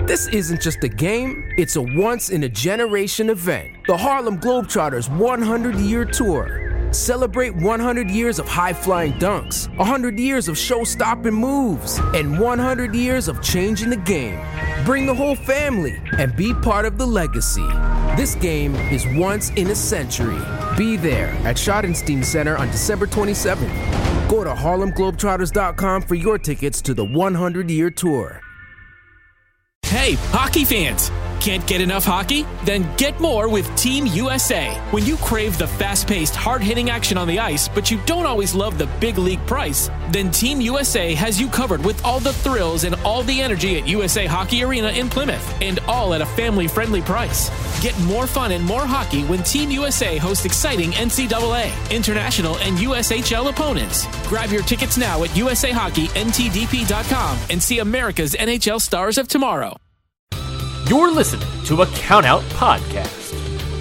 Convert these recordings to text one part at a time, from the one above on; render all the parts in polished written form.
This isn't just a game, it's a once-in-a-generation event. The Harlem Globetrotters 100-year tour. Celebrate 100 years of high-flying dunks, 100 years of show-stopping moves, and 100 years of changing the game. Bring the whole family and be part of the legacy. This game is once in a century. Be there at Schottenstein Center on December 27th. Go to HarlemGlobetrotters.com for your tickets to the 100-year tour. Hey, hockey fans! Can't get enough hockey? Then get more with Team USA. When you crave the fast-paced, hard-hitting action on the ice, but you don't always love the big league price, then Team USA has you covered with all the thrills and all the energy at USA Hockey Arena in Plymouth, and all at a family-friendly price. Get more fun and more hockey when Team USA hosts exciting NCAA, international, and USHL opponents. Grab your tickets now at USAHockeyNTDP.com and see America's NHL stars of tomorrow. You're listening to a Countout Podcast.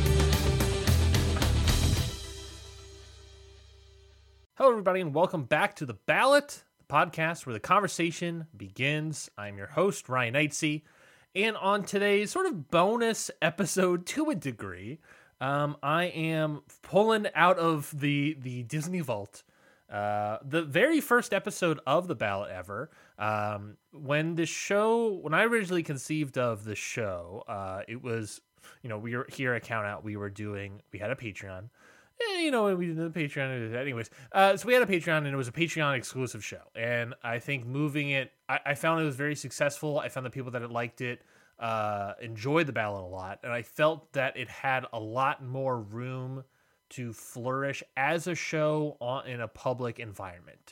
Hello, everybody, and welcome back to The Ballot, the podcast where the conversation begins. I'm your host, Ryan Knightsey, and on today's sort of bonus episode, to a degree, I am pulling out of the Disney Vault the very first episode of The Ballot ever. When I originally conceived of the show, it was, we were here at Countout, we had a Patreon. And we did the Patreon anyways. So we had a Patreon, and it was a Patreon exclusive show. And I think moving it, I found it was very successful. I found the people that had liked it enjoyed The Ballot a lot. And I felt that it had a lot more room to flourish as a show in a public environment.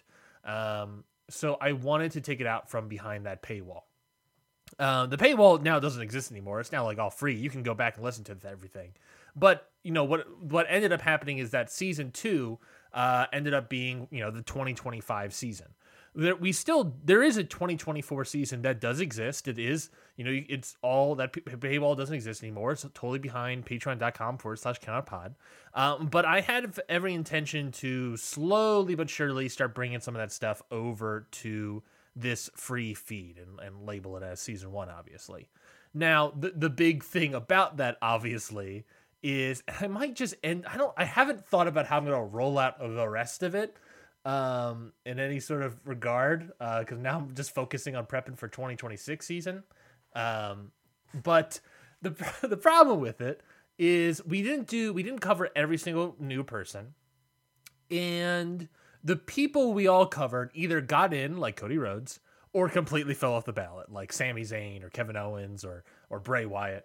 So I wanted to take it out from behind that paywall. The paywall now doesn't exist anymore. It's now like all free. You can go back and listen to everything. But what ended up happening is that season 2 ended up being the 2025 season. There is a 2024 season that does exist. It is, it's all that paywall doesn't exist anymore. It's totally behind patreon.com/counterpod. But I had every intention to slowly but surely start bringing some of that stuff over to this free feed and label it as season 1, obviously. Now, the big thing about that, obviously, is I might just end. I haven't thought about how I'm going to roll out the rest of it. In any sort of regard, because now I'm just focusing on prepping for 2026 season. But the problem with it is we didn't cover every single new person, and the people we all covered either got in like Cody Rhodes or completely fell off the ballot, like Sami Zayn or Kevin Owens or Bray Wyatt,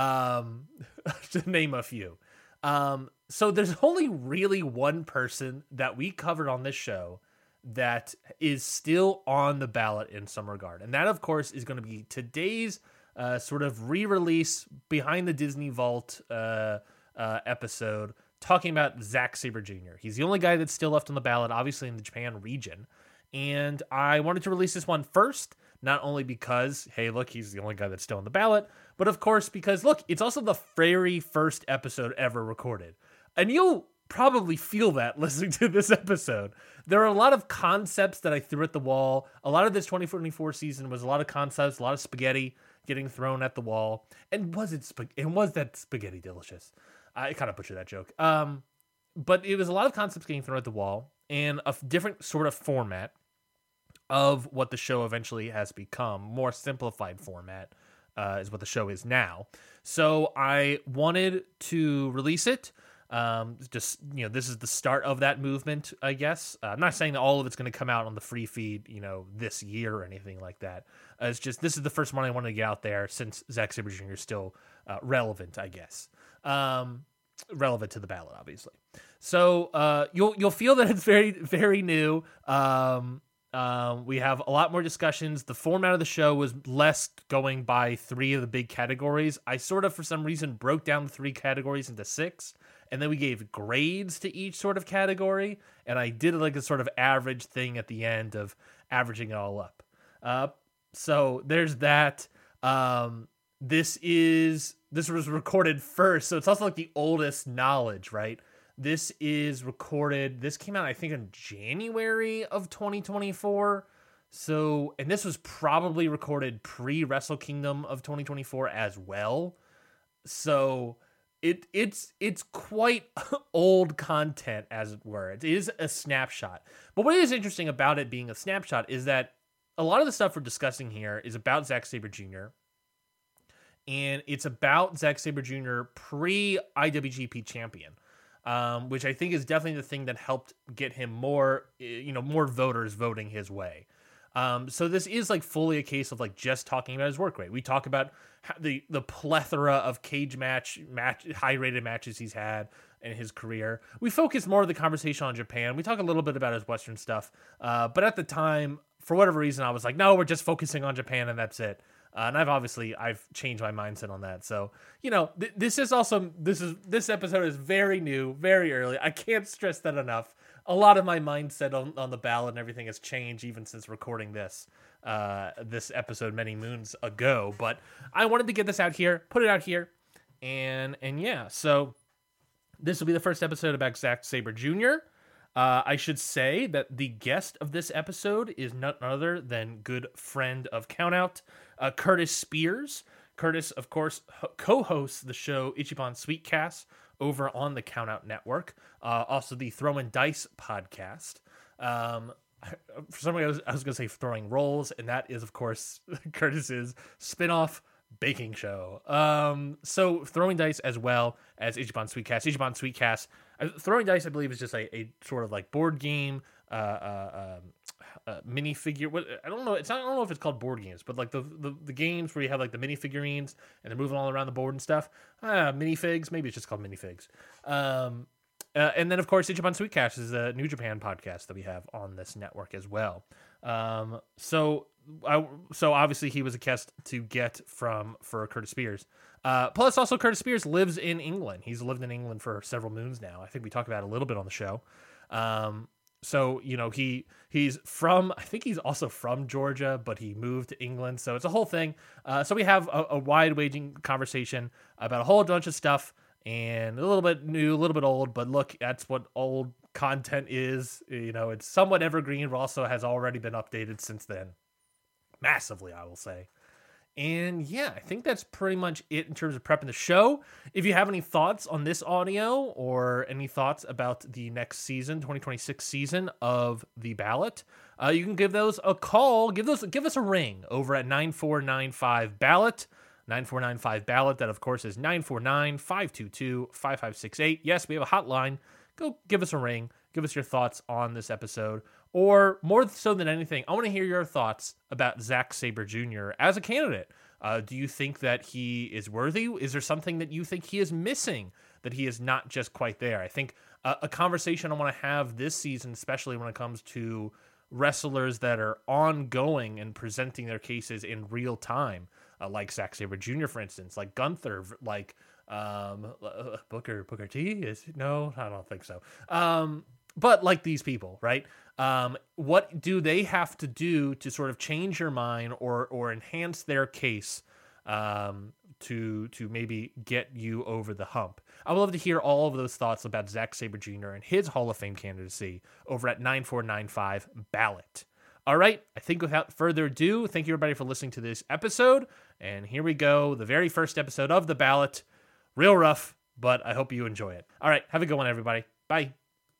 to name a few. So there's only really one person that we covered on this show that is still on the ballot in some regard. And that, of course, is going to be today's sort of re-release behind the Disney Vault episode, talking about Zack Sabre Jr. He's the only guy that's still left on the ballot, obviously in the Japan region. And I wanted to release this one first, not only because, hey, look, he's the only guy that's still on the ballot, but of course because, look, it's also the very first episode ever recorded. And you'll probably feel that listening to this episode. There are a lot of concepts that I threw at the wall. A lot of this 2024 season was a lot of concepts, a lot of spaghetti getting thrown at the wall. And was that spaghetti delicious? I kind of butchered that joke. But it was a lot of concepts getting thrown at the wall and a different sort of format of what the show eventually has become. More simplified format is what the show is now. So I wanted to release it. This is the start of that movement, I guess. I'm not saying that all of it's going to come out on the free feed, this year or anything like that. It's just, this is the first one I wanted to get out there since Zack Sabre Jr. is still relevant, I guess. Relevant to the ballot, obviously. So you'll feel that it's very, very new. We have a lot more discussions. The format of the show was less going by 3 of the big categories. I sort of, for some reason, broke down the 3 categories into 6. And then we gave grades to each sort of category. And I did like a sort of average thing at the end of averaging it all up. So there's that. This was recorded first. So it's also like the oldest knowledge, right? This came out, I think, in January of 2024. So, and this was probably recorded pre-Wrestle Kingdom of 2024 as well. So it's quite old content, as it were. It is a snapshot. But what is interesting about it being a snapshot is that a lot of the stuff we're discussing here is about Zack Sabre Jr. And it's about Zack Sabre Jr. pre-IWGP champion, which I think is definitely the thing that helped get him more voters voting his way. So this is like fully a case of like just talking about his work rate. We talk about the plethora of cage match high rated matches he's had in his career. We focus more of the conversation on Japan. We talk a little bit about his Western stuff. But at the time, for whatever reason, I was like, no, we're just focusing on Japan and that's it. And I've changed my mindset on that. So, this episode is very new, very early. I can't stress that enough. A lot of my mindset on the ballot and everything has changed even since recording this episode many moons ago. But I wanted to get this out here, put it out here, and yeah. So this will be the first episode about Zack Sabre Jr. I should say that the guest of this episode is none other than good friend of Countout, Curtis Spears. Curtis, of course, co-hosts the show Ichiban Sweetcast over on the Countout Network. Also the Throwing Dice podcast. For some reason, I was going to say Throwing Rolls, and that is, of course, Curtis's spin-off baking show. So Throwing Dice as well as Ichiban Sweetcast. Ichiban Sweetcast. Throwing Dice, I believe, is just a sort of like board game, minifigure. I don't know. I don't know if it's called board games, but like the games where you have like the minifigurines and they're moving all around the board and stuff. Minifigs. Maybe it's just called minifigs. And then of course Ichiban Sweetcast is a New Japan podcast that we have on this network as well. So obviously he was a guest to get for Curtis Spears. Plus also Curtis Spears lives in England. He's lived in England for several moons now. I think we talked about it a little bit on the show. So, he's from, I think he's also from Georgia, but he moved to England. So it's a whole thing. So we have a wide-ranging conversation about a whole bunch of stuff and a little bit new, a little bit old, but look, that's what old content is. It's somewhat evergreen, but also has already been updated since then. Massively, I will say. And yeah, I think that's pretty much it in terms of prepping the show. If you have any thoughts on this audio or any thoughts about the next season, 2026 season of The Ballot, you can give those a call. Give us a ring over at 9495-BALLOT. 9495-BALLOT. That, of course, is 949-522-5568. Yes, we have a hotline. Go give us a ring. Give us your thoughts on this episode. Or more so than anything, I want to hear your thoughts about Zack Sabre Jr. as a candidate. Do you think that he is worthy? Is there something that you think he is missing, that he is not just quite there? I think a conversation I want to have this season, especially when it comes to wrestlers that are ongoing and presenting their cases in real time, like Zack Sabre Jr., for instance, like Gunther, like Booker T. No, I don't think so. But like these people, right? What do they have to do to sort of change your mind or enhance their case to maybe get you over the hump? I would love to hear all of those thoughts about Zack Sabre Jr. and his Hall of Fame candidacy over at 9495-BALLOT. All right, I think without further ado, thank you everybody for listening to this episode. And here we go, the very first episode of The Ballot. Real rough, but I hope you enjoy it. All right, have a good one, everybody. Bye.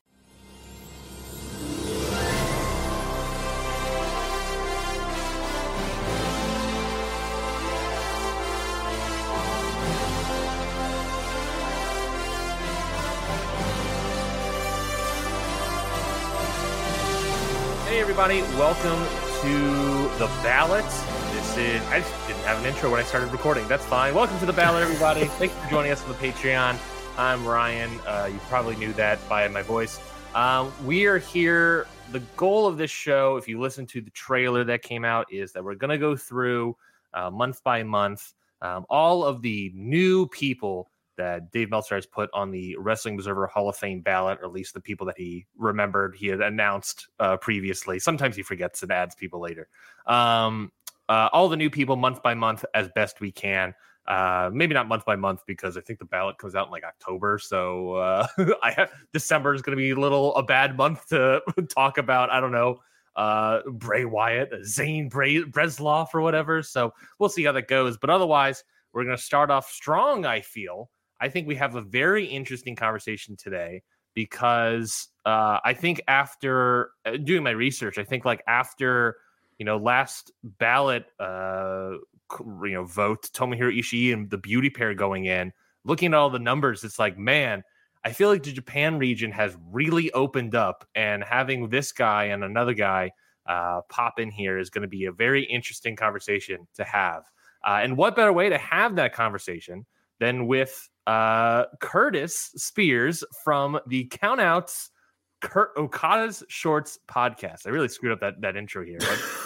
Hey everybody, welcome to The Ballot. I just didn't have an intro when I started recording. That's fine. Welcome to The Ballot, everybody. Thank you for joining us on the Patreon. I'm Ryan. You probably knew that by my voice. We are here. The goal of this show, if you listen to the trailer that came out, is that we're going to go through month by month all of the new people that Dave Meltzer has put on the Wrestling Observer Hall of Fame ballot, or at least the people that he remembered he had announced previously. Sometimes he forgets and adds people later. All the new people month by month as best we can. Maybe not month by month, because I think the ballot comes out in like October. So December is going to be a bad month to talk about, I don't know, Bray Wyatt, Zane Bresloff or whatever. So we'll see how that goes. But otherwise, we're going to start off strong, I feel. I think we have a very interesting conversation today because I think after doing my research, I think like after, last ballot, vote, Tomohiro Ishii and the beauty pair going in, looking at all the numbers, it's like, man, I feel like the Japan region has really opened up, and having this guy and another guy pop in here is going to be a very interesting conversation to have. And what better way to have that conversation than with Curtis Spears from the Countouts Okada's Shorts podcast. I really screwed up that intro here.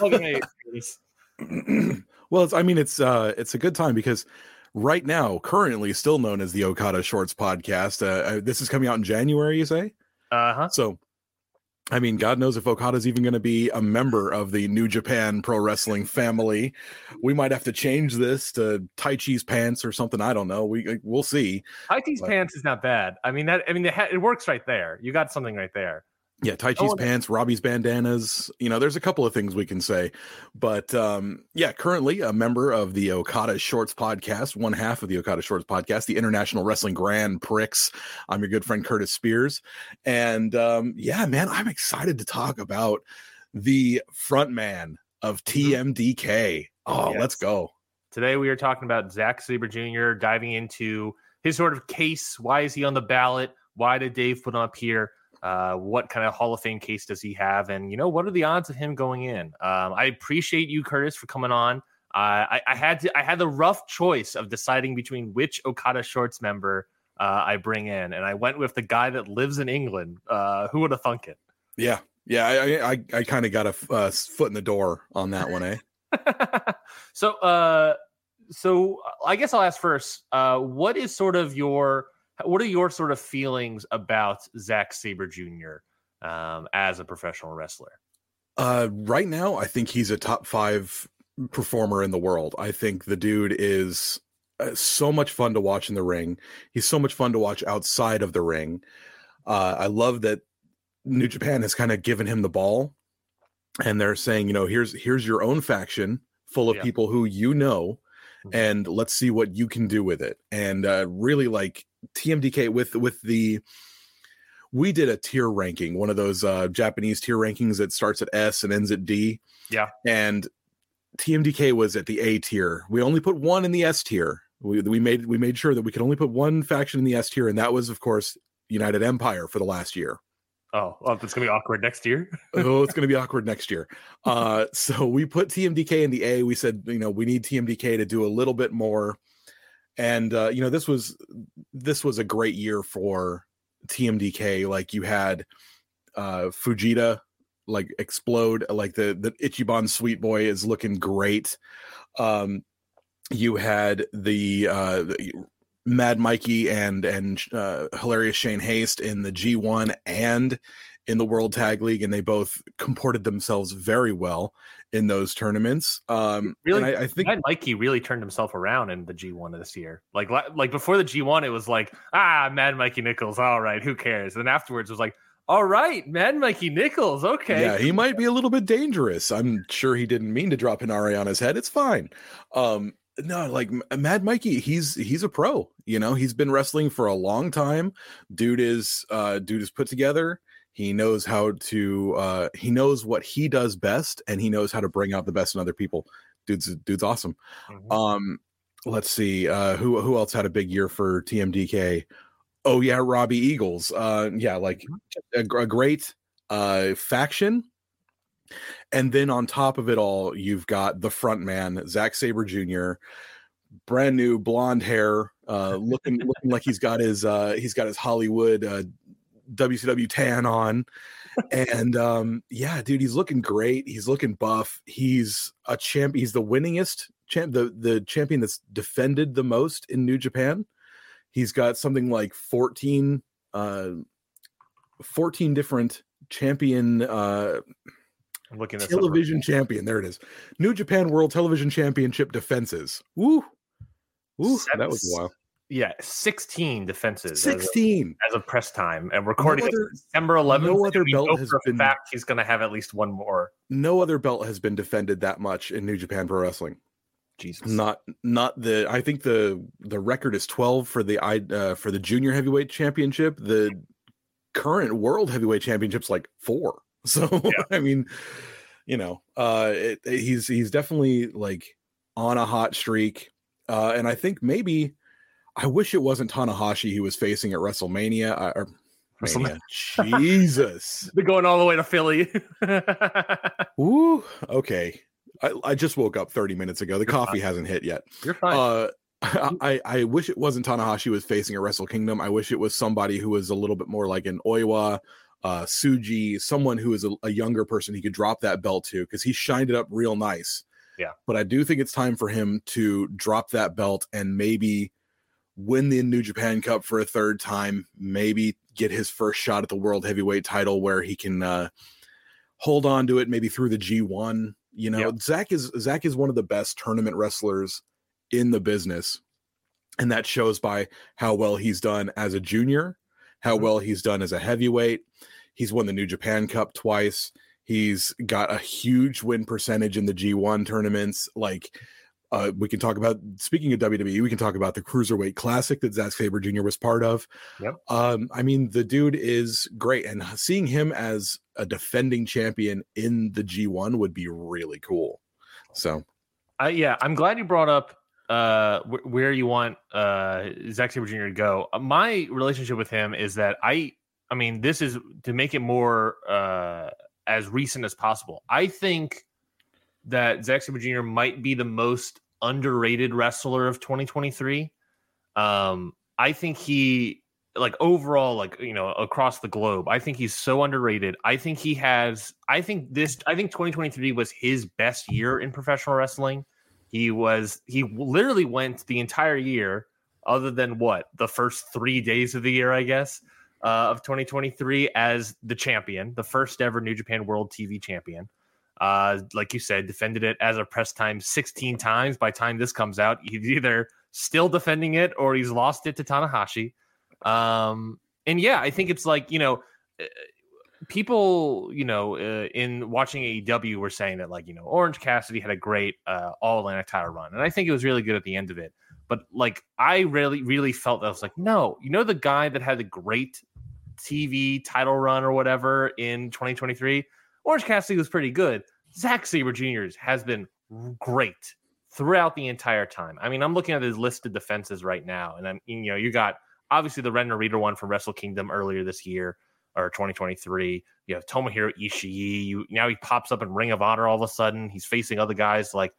Well, it's a good time because right now, currently still known as the Okada Shorts podcast. This is coming out in January, you say? Uh-huh. So, God knows if Okada's even going to be a member of the New Japan Pro Wrestling family. We might have to change this to Taichi's Pants or something. I don't know. We'll see. Taichi's Pants is not bad. It works right there. You got something right there. Yeah, Taichi's Pants, Robbie's bandanas. There's a couple of things we can say. But currently a member of the Okada Shorts podcast, one half of the Okada Shorts podcast, the International Wrestling Grand Prix. I'm your good friend Curtis Spears. And I'm excited to talk about the front man of TMDK. Oh, yes. Let's go. Today we are talking about Zack Sabre Jr., diving into his sort of case. Why is he on the ballot? Why did Dave put him up here? What kind of Hall of Fame case does he have? And, what are the odds of him going in? I appreciate you, Curtis, for coming on. I had the rough choice of deciding between which Okada Shorts member I bring in. And I went with the guy that lives in England. Who would have thunk it? Yeah. I kind of got a foot in the door on that one, eh? So I guess I'll ask first, what are your sort of feelings about Zack Sabre Jr. As a professional wrestler? Right now, I think he's a top 5 performer in the world. I think the dude is so much fun to watch in the ring. He's so much fun to watch outside of the ring. I love that New Japan has kind of given him the ball, and they're saying, here's your own faction full of people who and let's see what you can do with it. And really like TMDK we did a tier ranking, one of those Japanese tier rankings that starts at S and ends at D. Yeah. And TMDK was at the A tier. We only put one in the S tier. We made sure that we could only put one faction in the S tier, and that was, of course, United Empire for the last year. Oh, it's going to be awkward next year. It's going to be awkward next year. So we put TMDK in the A. We said, we need TMDK to do a little bit more. And, this was a great year for TMDK. Like, you had Fujita, like, explode. Like, the Ichiban Sweet Boy is looking great. You had the Mad Mikey and hilarious Shane Haste in the G1 and in the World Tag League, and they both comported themselves very well in those tournaments. Really, I think Mad Mikey really turned himself around in the G1 this year. Like before the G1, it was like, Mad Mikey Nichols, all right, who cares? And afterwards, it was like, all right, Mad Mikey Nichols, okay. Yeah, he might be a little bit dangerous. I'm sure he didn't mean to drop Hinari on his head. It's fine. No, like Mad Mikey, he's a pro. He's been wrestling for a long time. Dude is put together. He knows how to. He knows what he does best, and he knows how to bring out the best in other people. Dude's awesome. Mm-hmm. Let's see. Who else had a big year for TMDK? Oh yeah, Robbie Eagles. Like a great faction. And then on top of it all, you've got the front man, Zack Sabre Jr., brand new blonde hair, looking like he's got his Hollywood WCW tan on. And dude, he's looking great. He's looking buff. He's a champ. He's the winningest the champion that's defended the most in New Japan. He's got something like 14 different champion I'm looking at television champion. There it is. New Japan World Television Championship defenses. Woo. That was a while. Yeah, 16 defenses. 16 as of press time, and recording December 11th. No other belt has been. Fact, he's going to have at least one more. No other belt has been defended that much in New Japan Pro Wrestling. Jesus, not the. I think the record is 12 for the junior heavyweight championship. The current world heavyweight championship's like 4. So yeah. I mean, he's definitely like on a hot streak, and I think maybe. I wish it wasn't Tanahashi he was facing at WrestleMania. Jesus. They're going all the way to Philly. Ooh, okay. I just woke up 30 minutes ago. The coffee hasn't hit yet. You're fine. I wish it wasn't Tanahashi was facing at Wrestle Kingdom. I wish it was somebody who was a little bit more like an Oiwa, Tsuji, someone who is a younger person he could drop that belt to, because he shined it up real nice. Yeah. But I do think it's time for him to drop that belt and maybe win the New Japan Cup for a third time, maybe get his first shot at the world heavyweight title where he can hold on to it maybe through the G1. Zach is one of the best tournament wrestlers in the business, and that shows by how well he's done as a junior, how well he's done as a heavyweight. He's won the New Japan Cup twice. He's got a huge win percentage in the G1 tournaments. We can talk about, speaking of WWE, we can talk about the Cruiserweight Classic that Zack Sabre Jr. was part of. Yep. I mean, the dude is great, and seeing him as a defending champion in the G1 would be really cool. So, I'm glad you brought up where you want Zack Sabre Jr. to go. My relationship with him is that I mean, this is to make it more as recent as possible. I think that Zack Sabre Jr. might be the most underrated wrestler of 2023. I think he, overall, across the globe, I think he's so underrated. I think 2023 was his best year in professional wrestling. He literally went the entire year, other than the first 3 days of the year, I guess, of 2023 as the champion, the first ever New Japan World TV champion. Like you said, defended it as a press time 16 times. By the time this comes out, he's either still defending it or he's lost it to Tanahashi. I think it's people, in watching AEW were saying that Orange Cassidy had a great All Atlantic title run. And I think it was really good at the end of it. But I really, really felt that I was no, the guy that had the great TV title run or whatever in 2023, Orange Cassidy was pretty good. Zack Sabre Jr. has been great throughout the entire time. I mean, I'm looking at his listed defenses right now, and you got obviously the Ren Narita one from Wrestle Kingdom earlier this year or 2023. You have Tomohiro Ishii. Now he pops up in Ring of Honor all of a sudden. He's facing other guys like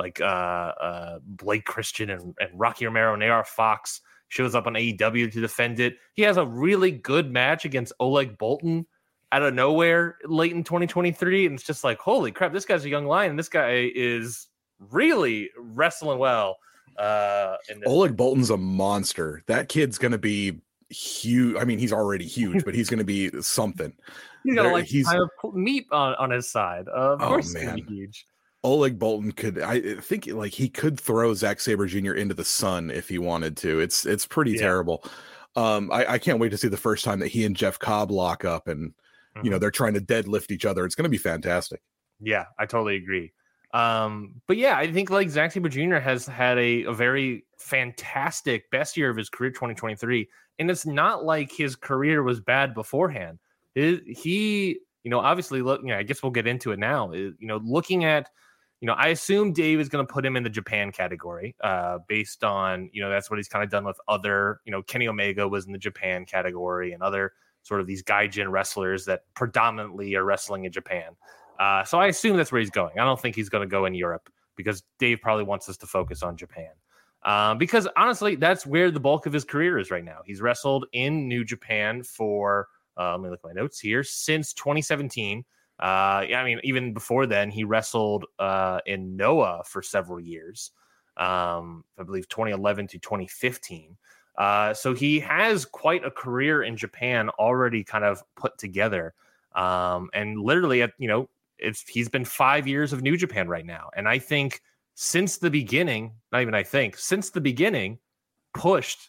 Blake Christian and Rocky Romero and AR Fox. Shows up on AEW to defend it. He has a really good match against Oleg Boltin out of nowhere late in 2023, and it's just holy crap, this guy's a young lion, and this guy is really wrestling well. Oleg Boltin's a monster. That kid's gonna be huge. I mean, he's already huge, but he's gonna be something. He's got meat on his side. Of course, he's gonna be huge. Oleg Boltin I think he could throw Zack Sabre Jr. into the sun if he wanted to. It's pretty terrible. I can't wait to see the first time that he and Jeff Cobb lock up and they're trying to deadlift each other. It's going to be fantastic. Yeah, I totally agree. But yeah, I think Zack Sabre Jr. has had a very fantastic best year of his career, 2023. And it's not like his career was bad beforehand. He obviously I guess we'll get into it now. Looking at, I assume Dave is going to put him in the Japan category based on, that's what he's kind of done with other, Kenny Omega was in the Japan category and other sort of these gaijin wrestlers that predominantly are wrestling in Japan. So I assume that's where he's going. I don't think he's going to go in Europe because Dave probably wants us to focus on Japan. Because honestly, that's where the bulk of his career is right now. He's wrestled in New Japan for, let me look at my notes here, since 2017. Even before then, he wrestled in Noah for several years. I believe 2011 to 2015. So he has quite a career in Japan already kind of put together. And literally he's been 5 years of New Japan right now. And I think since the beginning, pushed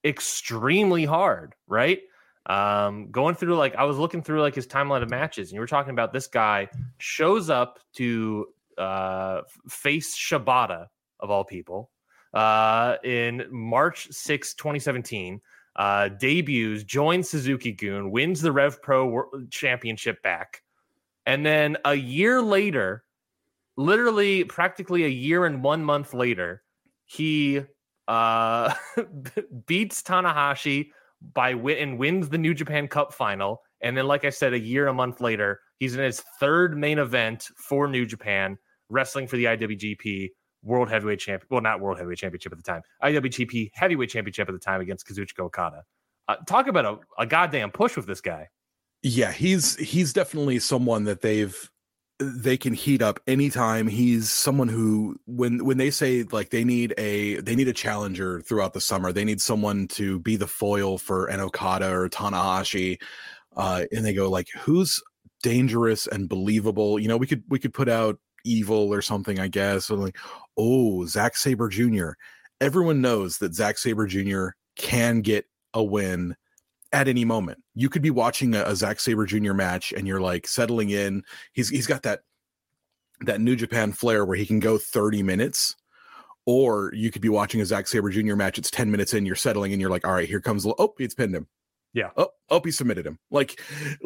extremely hard, right? Going through, like, I was looking through like his timeline of matches, and you were talking about this guy shows up to face Shibata of all people in March 6, 2017, debuts, joins Suzuki-gun, wins the Rev Pro Championship back, and then a year later, literally practically a year and 1 month later, he beats Tanahashi and wins the New Japan Cup final. And then, like I said, a year, a month later, he's in his third main event for New Japan, wrestling for the IWGP World Heavyweight Champion. Well, not World Heavyweight Championship at the time, IWGP Heavyweight Championship at the time against Kazuchika Okada. Talk about a goddamn push with this guy. Yeah, he's definitely someone that they can heat up anytime. He's someone who, when they say like they need a challenger throughout the summer, they need someone to be the foil for an Okada or Tanahashi, and they go like, who's dangerous and believable? You know, we could put out Evil or something, I guess. Or like, oh, Zack Sabre Jr. Everyone knows that Zack Sabre Jr. can get a win at any moment. You could be watching a Zack Sabre Jr. match and you're like settling in. He's got that New Japan flair where he can go 30 minutes, or you could be watching a Zack Sabre Jr. match. It's 10 minutes in, you're settling and you're like, all right, here comes, he's pinned him. Yeah. Oh, he submitted him. Like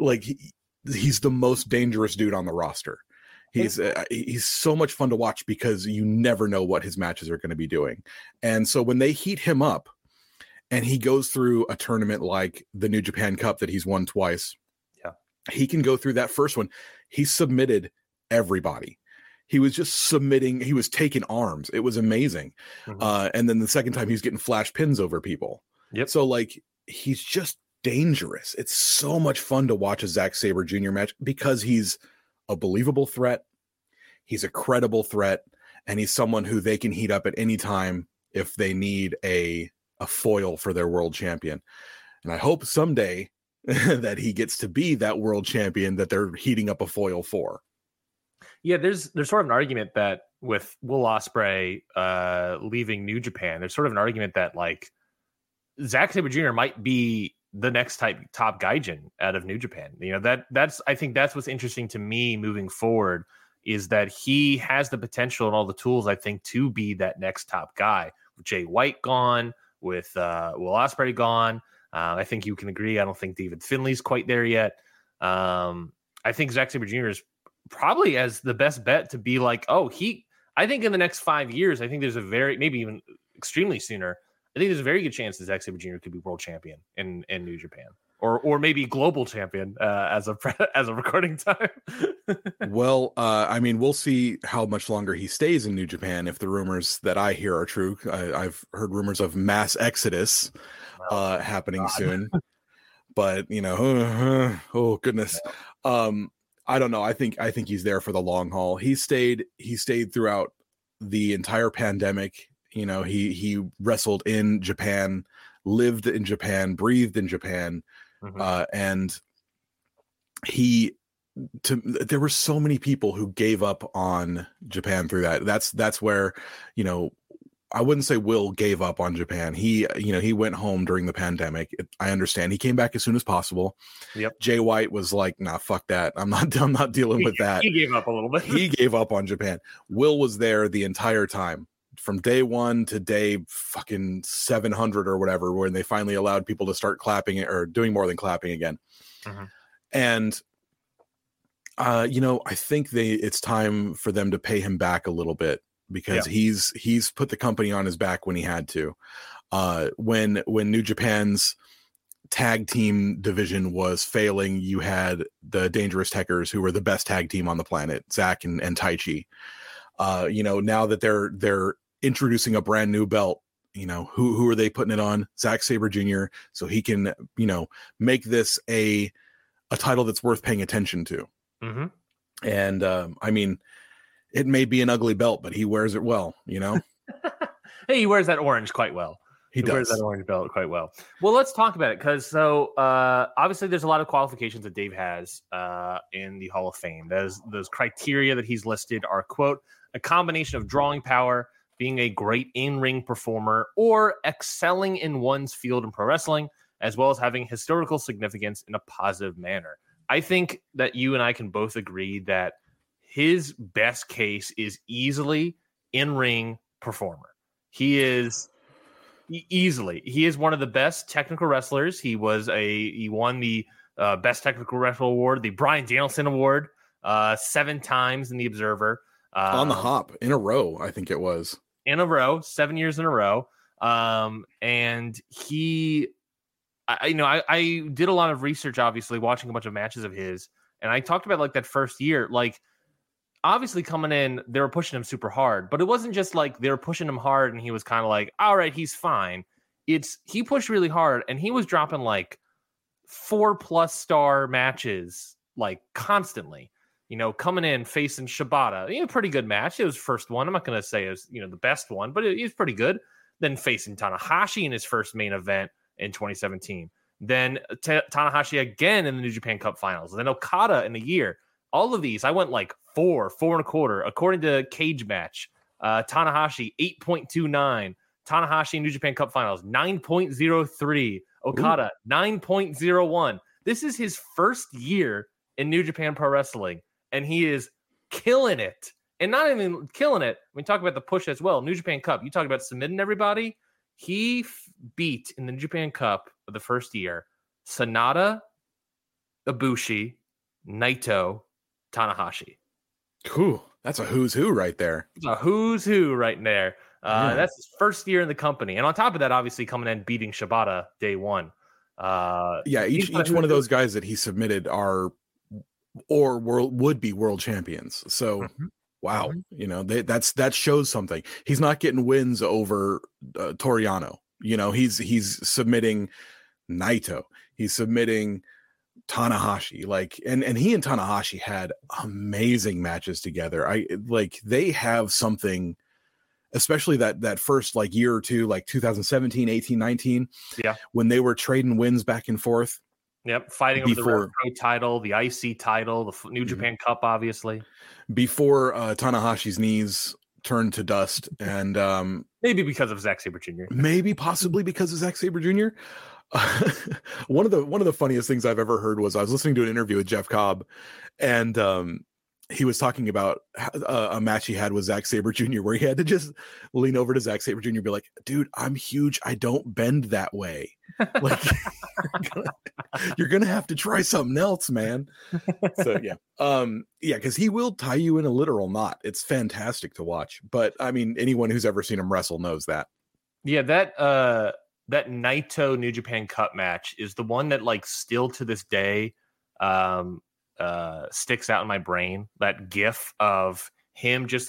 he's the most dangerous dude on the roster. He's so much fun to watch because you never know what his matches are going to be doing. And so when they heat him up, and he goes through a tournament like the New Japan Cup that he's won twice. Yeah. He can go through that first one. He submitted everybody. He was just submitting. He was taking arms. It was amazing. Mm-hmm. And then the second time he's getting flash pins over people. Yep. So like, he's just dangerous. It's so much fun to watch a Zack Sabre Jr. match because he's a believable threat. He's a credible threat. And he's someone who they can heat up at any time if they need a foil for their world champion. And I hope someday that he gets to be that world champion that they're heating up a foil for. Yeah, there's sort of an argument that with Will Ospreay leaving New Japan, there's sort of an argument that like Zack Sabre Jr. might be the next top gaijin out of New Japan. You know, I think that's what's interesting to me moving forward, is that he has the potential and all the tools, I think, to be that next top guy. With Jay White gone, with Will Ospreay gone, I think you can agree. I don't think David Finlay's quite there yet. I think Zack Sabre Jr. is probably as the best bet to be like, I think in the next 5 years, I think there's maybe even extremely sooner, I think there's a very good chance that Zack Sabre Jr. could be world champion in New Japan, or maybe global champion as of recording time. Well, I mean, we'll see how much longer he stays in New Japan if the rumors that I hear are true. I've heard rumors of mass exodus happening soon, but you know, oh goodness. I don't know. I think he's there for the long haul. He stayed throughout the entire pandemic. You know, he wrestled in Japan, lived in Japan, breathed in Japan. Mm-hmm. And there were so many people who gave up on Japan through that. That's where, you know, I wouldn't say Will gave up on Japan. He went home during the pandemic. I understand. He came back as soon as possible. Yep. Jay White was like, nah, fuck that. I'm not dealing with that. He gave up a little bit. He gave up on Japan. Will was there the entire time, from day one to day fucking 700 or whatever, when they finally allowed people to start clapping or doing more than clapping again. Mm-hmm. And, you know, I think it's time for them to pay him back a little bit, because he's put the company on his back when he had to. When New Japan's tag team division was failing, you had the Dangerous Tekkers, who were the best tag team on the planet, Zack and Taichi. You know, now that they're introducing a brand new belt, you know, who are they putting it on? Zack Sabre Jr. So he can, you know, make this a title that's worth paying attention to. Mm-hmm. And I mean, it may be an ugly belt, but he wears it well, you know. Hey, he wears that orange quite well. He wears that orange belt quite well. Well, let's talk about it, because obviously there's a lot of qualifications that Dave has in the Hall of Fame. Those criteria that he's listed are, quote, a combination of drawing power, being a great in-ring performer, or excelling in one's field in pro wrestling, as well as having historical significance in a positive manner. I think that you and I can both agree that his best case is easily in-ring performer. He is one of the best technical wrestlers. He won the best technical wrestler award, the Bryan Danielson award, 7 times in the Observer. On the hop in a row, I think it was. In a row, 7 years in a row. And he, I did a lot of research, obviously, watching a bunch of matches of his. And I talked about like that first year, like obviously coming in, they were pushing him super hard, but it wasn't just like they were pushing him hard and he was kind of like, all right, he's fine. He pushed really hard and he was dropping like 4+ star matches, like constantly, coming in facing Shibata, pretty good match. It was first one. I'm not going to say it was, the best one, but it was pretty good. Then facing Tanahashi in his first main event in 2017. Then Tanahashi again in the New Japan Cup Finals. Then Okada in the year. All of these, I went like 4.25. According to Cage Match, Tanahashi 8.29. Tanahashi New Japan Cup Finals 9.03. Okada 9.01. This is his first year in New Japan Pro Wrestling, and he is killing it. And not even killing it. We talk about the push as well. New Japan Cup. You talk about submitting everybody. He beat in the New Japan Cup of the first year Sanada, Ibushi, Naito, Tanahashi. Ooh, that's a who's who right there. It's a who's who right there. That's his first year in the company. And on top of that, obviously coming in beating Shibata day one. Each one of those guys that he submitted would be world champions. So wow, that shows something. He's not getting wins over Toriano. He's submitting Naito. He's submitting Tanahashi. And he and Tanahashi had amazing matches together. They have something, especially that first year or two, like 2017, 18, 19. Yeah. When they were trading wins back and forth. Yep. Fighting over the Pro title, the IC title, the New Japan Cup, obviously. Before Tanahashi's knees turned to dust. And maybe because of Zack Sabre Jr. Maybe possibly because of Zack Sabre Jr. One of the funniest things I've ever heard was I was listening to an interview with Jeff Cobb, and he was talking about a match he had with Zack Sabre Jr. where he had to just lean over to Zack Sabre Jr. and be like, dude, I'm huge. I don't bend that way. Like, you're gonna have to try something else, man. So because he will tie you in a literal knot. It's fantastic to watch. But I mean, anyone who's ever seen him wrestle knows that. Yeah, that Naito New Japan Cup match is the one that still to this day sticks out in my brain. That gif of him just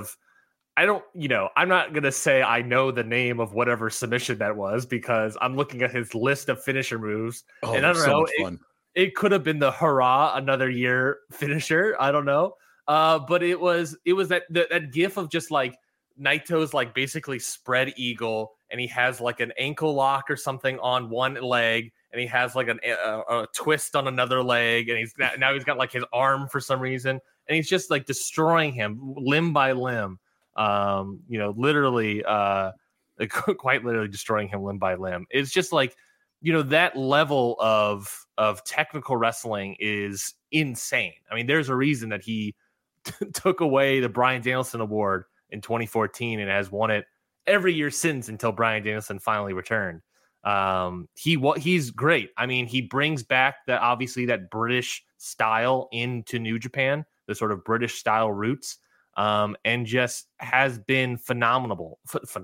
I'm not going to say I know the name of whatever submission that was because I'm looking at his list of finisher moves. Oh, and I don't know. It could have been the hurrah, another year finisher. I don't know. But it was that gif of just Naito's basically spread eagle, and he has an ankle lock or something on one leg, and he has a twist on another leg, and he's got his arm for some reason, and he's just destroying him limb by limb. Literally, quite literally destroying him limb by limb. It's just that level of technical wrestling is insane. I mean, there's a reason that he took away the Bryan Danielson award in 2014 and has won it every year since until Bryan Danielson finally returned. He's great. I mean, he brings back that British style into New Japan, the sort of British style roots. And just has been phenomenal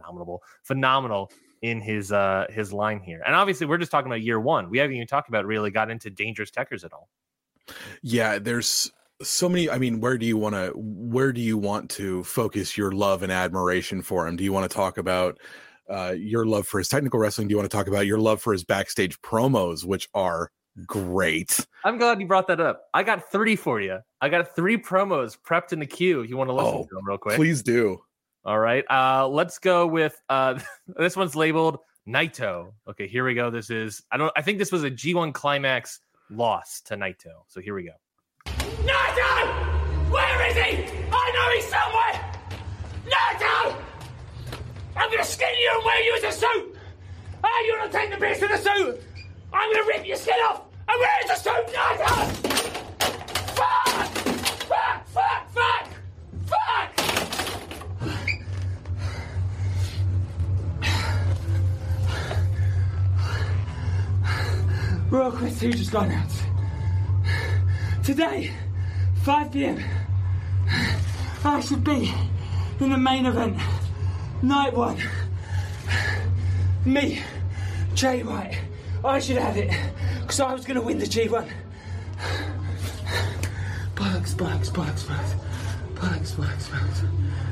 in his line here. And obviously, we're just talking about year one. We haven't even talked about really got into Dangerous Tekkers at all. Yeah, there's so many. I mean, where do you want to focus your love and admiration for him? Do you want to talk about your love for his technical wrestling? Do you want to talk about your love for his backstage promos, which are great? I'm glad you brought that up. I got 3 for you. I got 3 promos prepped in the queue. You want to listen to them real quick? Please do. All right. Let's go with this one's labeled Naito. Okay, here we go. I think this was a G1 Climax loss to Naito. So here we go. Naito! Where is he? I know he's somewhere! Naito! I'm gonna skin you and wear you as a suit! Ah, you wanna take the piss in a suit? I'm gonna rip your skin off and wear it as a suit! Fuck! Fuck! Fuck! Fuck! Fuck! Royal Quest 2 just gone out. Today, 5 p.m. I should be in the main event. Night 1. Me, Jay White. I should have it, because I was going to win the G1. Bollocks, bollocks, bollocks, bollocks. Bollocks, bollocks, bollocks.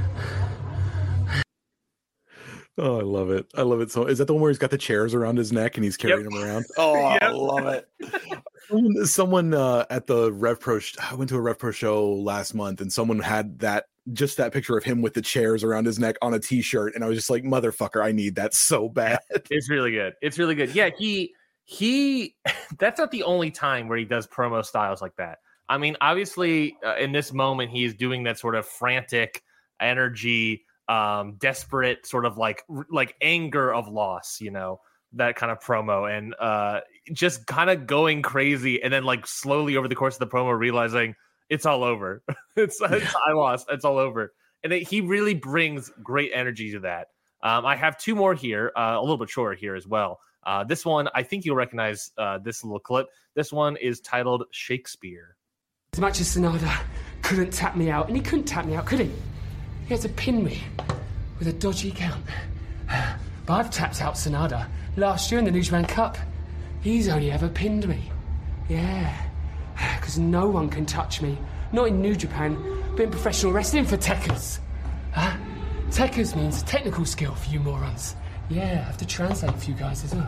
Oh, I love it. I love it. So is that the one where he's got the chairs around his neck and he's carrying them around? Oh, I love it. Someone at the Rev Pro, I went to a Rev Pro show last month, and someone had that picture of him with the chairs around his neck on a t-shirt, and I was just like, motherfucker, I need that so bad. It's really good. It's really good. Yeah, he that's not the only time where he does promo styles like that. I mean, obviously, in this moment, he's doing that sort of frantic energy, desperate sort of like anger of loss, you know, that kind of promo, and just kind of going crazy, and then like slowly over the course of the promo realizing it's all over. I lost. It's all over. And he really brings great energy to that. I have 2 more here, a little bit shorter here as well. This one, I think you'll recognize this little clip. This one is titled Shakespeare. As much as Sanada couldn't tap me out, and he couldn't tap me out, could he? He had to pin me with a dodgy count. But I've tapped out Sanada last year in the New Japan Cup. He's only ever pinned me. Yeah. Because no one can touch me. Not in New Japan, but in professional wrestling for Tekkers. Huh? Tekkers means technical skill for you morons. Yeah, I have to translate for you guys as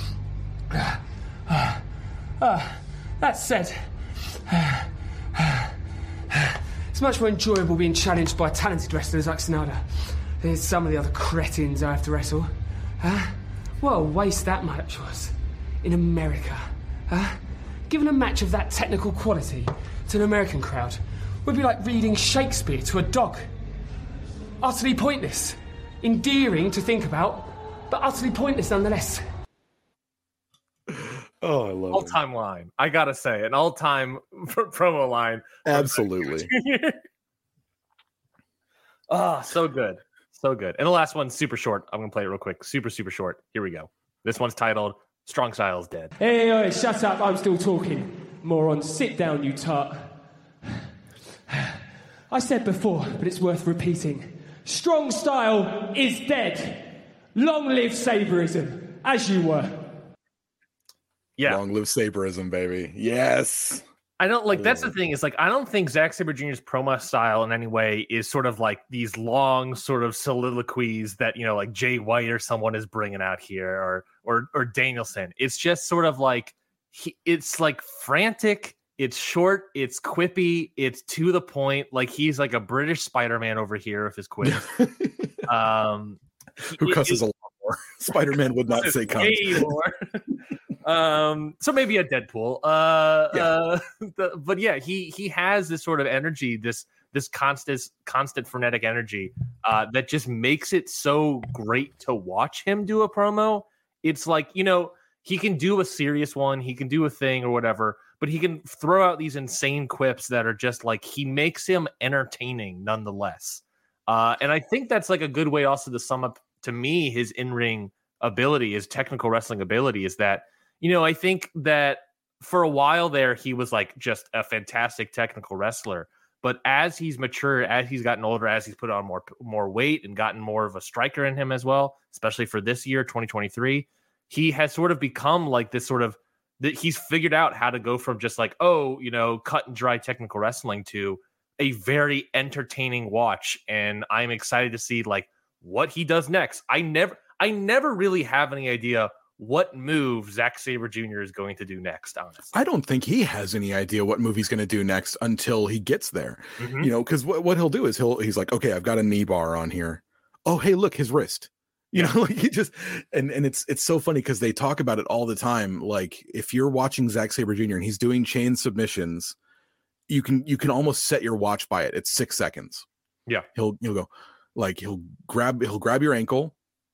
well. That said, it's much more enjoyable being challenged by talented wrestlers like Sanada than some of the other cretins I have to wrestle. Huh? What a waste that match was. In America. Huh? Given a match of that technical quality to an American crowd would be like reading Shakespeare to a dog. Utterly pointless. Endearing to think about, but utterly pointless nonetheless. Oh, I love all-time line. I gotta say, an all-time promo line. Absolutely. So good. So good. And the last one's super short. I'm gonna play it real quick. Super, super short. Here we go. This one's titled Strong Style's Dead. Hey, shut up. I'm still talking. Moron, sit down, you tart. I said before, but it's worth repeating. Strong Style is dead. Long live Saberism, as you were. Yeah. Long live Saberism, baby. Yes. I don't like, that's the thing, is like, I don't think Zack Sabre Jr.'s promo style in any way is sort of like these long sort of soliloquies that, you know, like Jay White or someone is bringing out here, or Danielson. It's just sort of like, it's like frantic, it's short, it's quippy, it's to the point. Like he's like a British Spider-Man over here with his quips. Who cusses a lot more. Spider-Man would not say cunt. Way more. So maybe a Deadpool. But yeah, he has this sort of energy, this constant frenetic energy that just makes it so great to watch him do a promo. It's like, you know, he can do a serious one, he can do a thing or whatever, but he can throw out these insane quips that are just like, he makes him entertaining nonetheless. And I think that's like a good way also to sum up, to me, his in-ring ability, his technical wrestling ability, is that, you know, I think that for a while there, he was like just a fantastic technical wrestler. But as he's matured, as he's gotten older, as he's put on more weight and gotten more of a striker in him as well, especially for this year, 2023, he has sort of become like this sort of, that he's figured out how to go from just like, oh, you know, cut and dry technical wrestling to a very entertaining watch. And I'm excited to see like what he does next. I never really have any idea what move Zack Sabre Jr. is going to do next, honestly. I don't think he has any idea what move he's going to do next until he gets there. Mm-hmm. You know, because what he'll do is he's like, okay, I've got a knee bar on here. Oh, hey, look, his wrist. You know, like he just, and it's so funny because they talk about it all the time. Like if you're watching Zack Sabre Jr. and he's doing chain submissions, you can almost set your watch by it. It's 6 seconds. Yeah. He'll go like, he'll grab your ankle,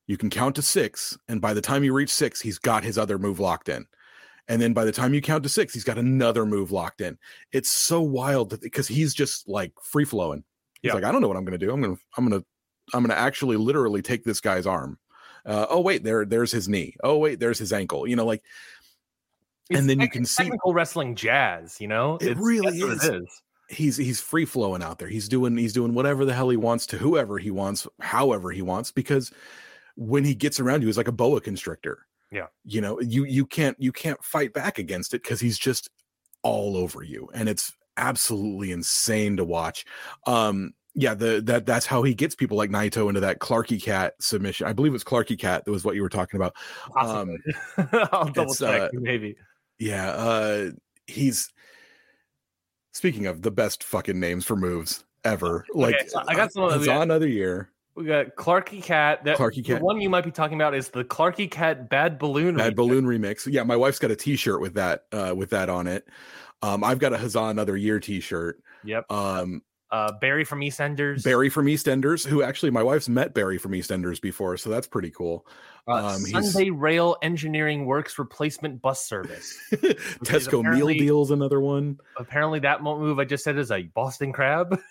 You can count to 6, and by the time you reach 6, he's got his other move locked in. And then by the time you count to 6, he's got another move locked in. It's so wild because he's just like free flowing. He's like, I don't know what I'm going to do. I'm going to actually literally take this guy's arm. Oh wait, there's his knee. Oh wait, there's his ankle. You know, like, and then you can see technical wrestling jazz. You know, it really is. It is. He's free flowing out there. He's doing whatever the hell he wants to whoever he wants, however he wants, because when he gets around you, he's like a boa constrictor. Yeah. You know, you can't fight back against it because he's just all over you. And it's absolutely insane to watch. Yeah, that's how he gets people like Naito into that Clarky Cat submission. I believe it's Clarky Cat that was what you were talking about. I'll double check, maybe. Yeah, he's speaking of the best fucking names for moves ever. Like, okay, so I got some of another year. We got Clarky Cat. Clarky Cat. The one you might be talking about is the Clarky Cat Bad Balloon remix. Yeah, my wife's got a T-shirt with that on it. I've got a Huzzah Another Year T-shirt. Yep. Barry from EastEnders. Barry from EastEnders, who actually my wife's met Barry from EastEnders before, so that's pretty cool. Sunday Rail Engineering Works Replacement Bus Service. Tesco Meal Deal's another one. Apparently, that move I just said is a Boston Crab.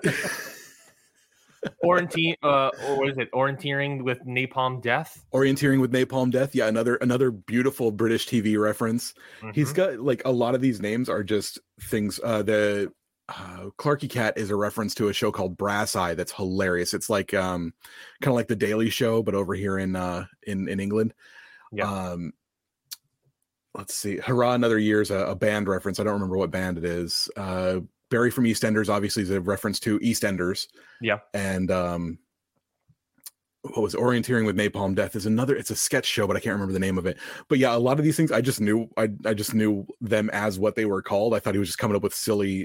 Orienteering with Napalm Death. Orienteering with Napalm Death. Yeah, another beautiful British TV reference. Mm-hmm. He's got like a lot of these names are just things. The Clarky Cat is a reference to a show called Brass Eye that's hilarious. It's like kind of like the Daily Show, but over here in England. Yeah. Let's see. Hurrah Another Year is a band reference. I don't remember what band it is. Barry from EastEnders obviously is a reference to EastEnders. Yeah. And what was Orienteering with Napalm Death is it's a sketch show, but I can't remember the name of it. But yeah, a lot of these things I just knew them as what they were called. I thought he was just coming up with silly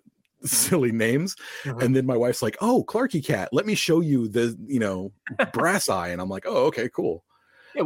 names. Mm-hmm. And then my wife's like, "Oh, Clarky Cat, let me show you the, Brass Eye." And I'm like, "Oh, okay, cool." Yeah,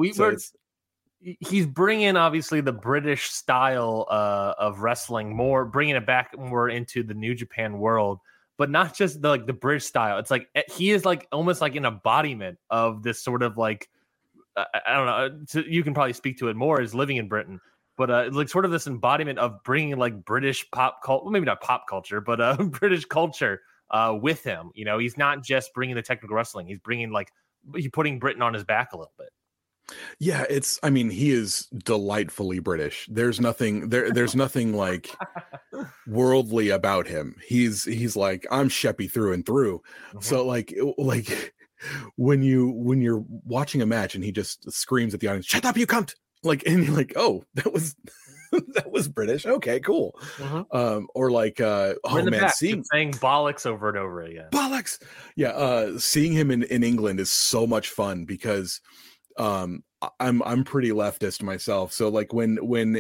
he's bringing obviously the British style of wrestling bringing it back more into the New Japan world, but not just the British style. It's like he is like almost like an embodiment of this sort of like I don't know. You can probably speak to it more as living in Britain, but like sort of this embodiment of bringing like British pop culture, well, maybe not pop culture, but British culture with him. You know, he's not just bringing the technical wrestling; he's putting Britain on his back a little bit. Yeah, he is delightfully British. There's nothing like worldly about him. He's like, I'm Sheppy through and through. Mm-hmm. So like when you're watching a match and he just screams at the audience, "Shut up, you cunt!" Like, and you're like, oh, that was that was British. Okay, cool. Mm-hmm. Or like, saying bollocks over and over again. Bollocks. Yeah. Seeing him in England is so much fun because I'm pretty leftist myself. So like when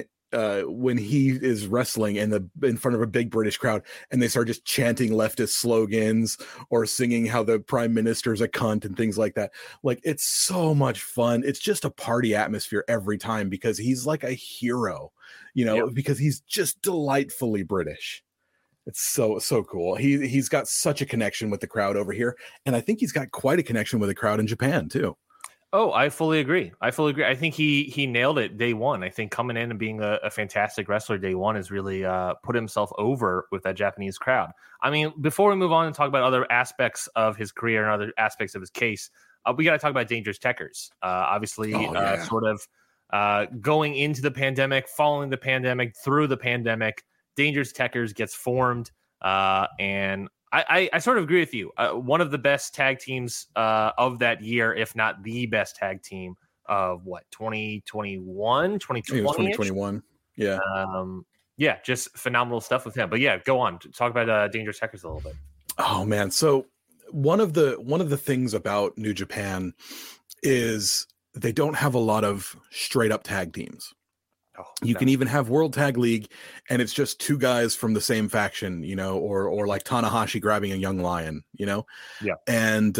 he is wrestling in front of a big British crowd and they start just chanting leftist slogans or singing how the prime minister's a cunt and things like that, like it's so much fun. It's just a party atmosphere every time because he's like a hero, because he's just delightfully British. It's so cool. He's got such a connection with the crowd over here, and I think he's got quite a connection with the crowd in Japan too. Oh, I fully agree. I think he nailed it day one. I think coming in and being a fantastic wrestler day one has really put himself over with that Japanese crowd. I mean, before we move on and talk about other aspects of his career and other aspects of his case, we got to talk about Dangerous Tekkers. Obviously, sort of going into the pandemic, following the pandemic, through the pandemic, Dangerous Tekkers gets formed, and I sort of agree with you. One of the best tag teams of that year, if not the best tag team of 2021, 2020. 2021. Yeah. Yeah, just phenomenal stuff with him. But yeah, go on. Talk about Dangerous Tekkers a little bit. Oh man. So one of the things about New Japan is they don't have a lot of straight up tag teams. You can even have World Tag League and it's just two guys from the same faction, or like Tanahashi grabbing a young lion, Yeah. And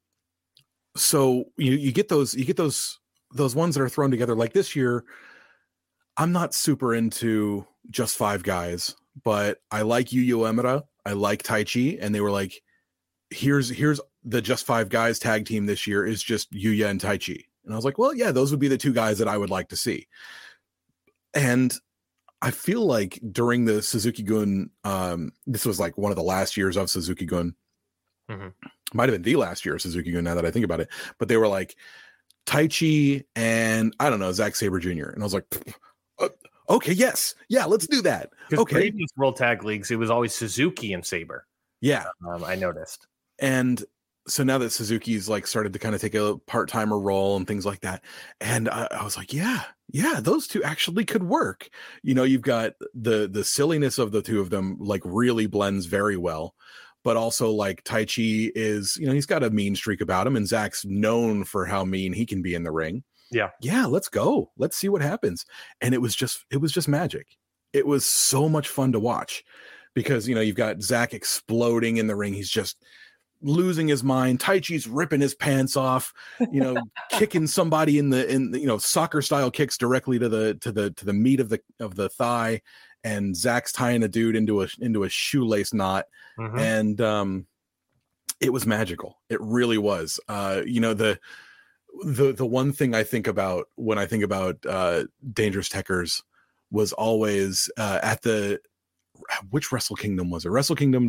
so you get those ones that are thrown together. Like this year, I'm not super into just five guys, but I like Yuya Uemura, I like Taichi, and they were like, here's the Just Five Guys tag team this year is just Yuya and Taichi. And I was like, well, yeah, those would be the two guys that I would like to see. And I feel like during the Suzuki-gun, this was like one of the last years of Suzuki-gun. Mm-hmm. Might have been the last year of Suzuki-gun now that I think about it. But they were like Taichi and, I don't know, Zack Sabre Jr. And I was like, okay, yes. Yeah, let's do that. Okay. Previous World Tag Leagues, it was always Suzuki and Sabre. Yeah. I noticed. And so now that Suzuki's like started to kind of take a part-timer role and things like that. And I was like, yeah, those two actually could work. You know, you've got the silliness of the two of them like really blends very well, but also like Taichi is, you know, he's got a mean streak about him and Zach's known for how mean he can be in the ring. Yeah, let's go. Let's see what happens. And it was just magic. It was so much fun to watch because, you know, you've got Zach exploding in the ring. He's just losing his mind. Taichi's ripping his pants off, you know, kicking somebody in you know, soccer style kicks directly to the meat of the thigh, and Zach's tying a dude into a shoelace knot. Mm-hmm. And it was magical. It really was. You know, the one thing I think about when I think about Dangerous Tekkers was always at which Wrestle Kingdom was it? Wrestle Kingdom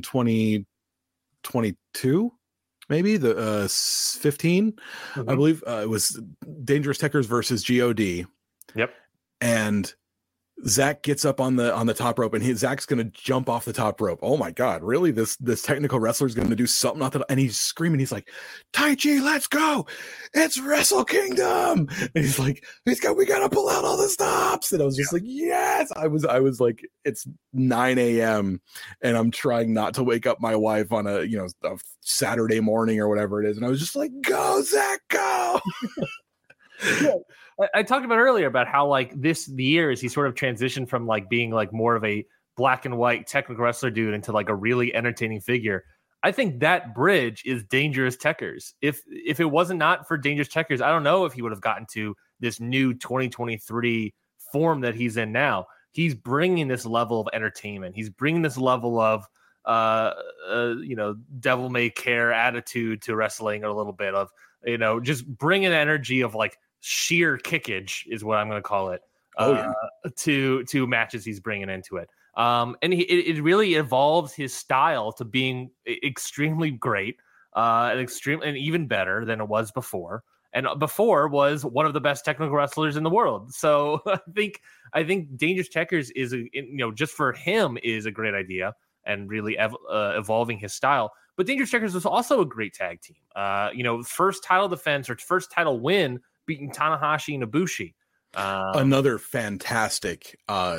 2022, maybe the 15. Mm-hmm. I believe it was Dangerous Tekkers versus GOD. Yep. And Zach gets up on the top rope, and Zach's gonna jump off the top rope. Oh my god, really? This technical wrestler is gonna do something not that, and he's screaming. He's like, Taichi, let's go! It's Wrestle Kingdom! And he's like, we gotta pull out all the stops. And I was just like, yes! I was like, it's 9 a.m. and I'm trying not to wake up my wife on a Saturday morning or whatever it is, and I was just like, go Zach, go! Yeah. I talked about earlier about how like the years he sort of transitioned from like being like more of a black and white technical wrestler dude into like a really entertaining figure. I think that bridge is Dangerous Tekkers. If it wasn't not for Dangerous Tekkers, I don't know if he would have gotten to this new 2023 form that he's in now. He's bringing this level of entertainment. He's bringing this level of devil may care attitude to wrestling, a little bit of, you know, just bringing energy of like sheer kickage is what I'm going to call it. To matches he's bringing into it. And it really evolves his style to being extremely great, and even better than it was before. And before was one of the best technical wrestlers in the world. So I think Dangerous Tekkers is just for him is a great idea and really evolving his style. But Dangerous Tekkers was also a great tag team. First title defense or first title win, beating Tanahashi and Ibushi. Another fantastic,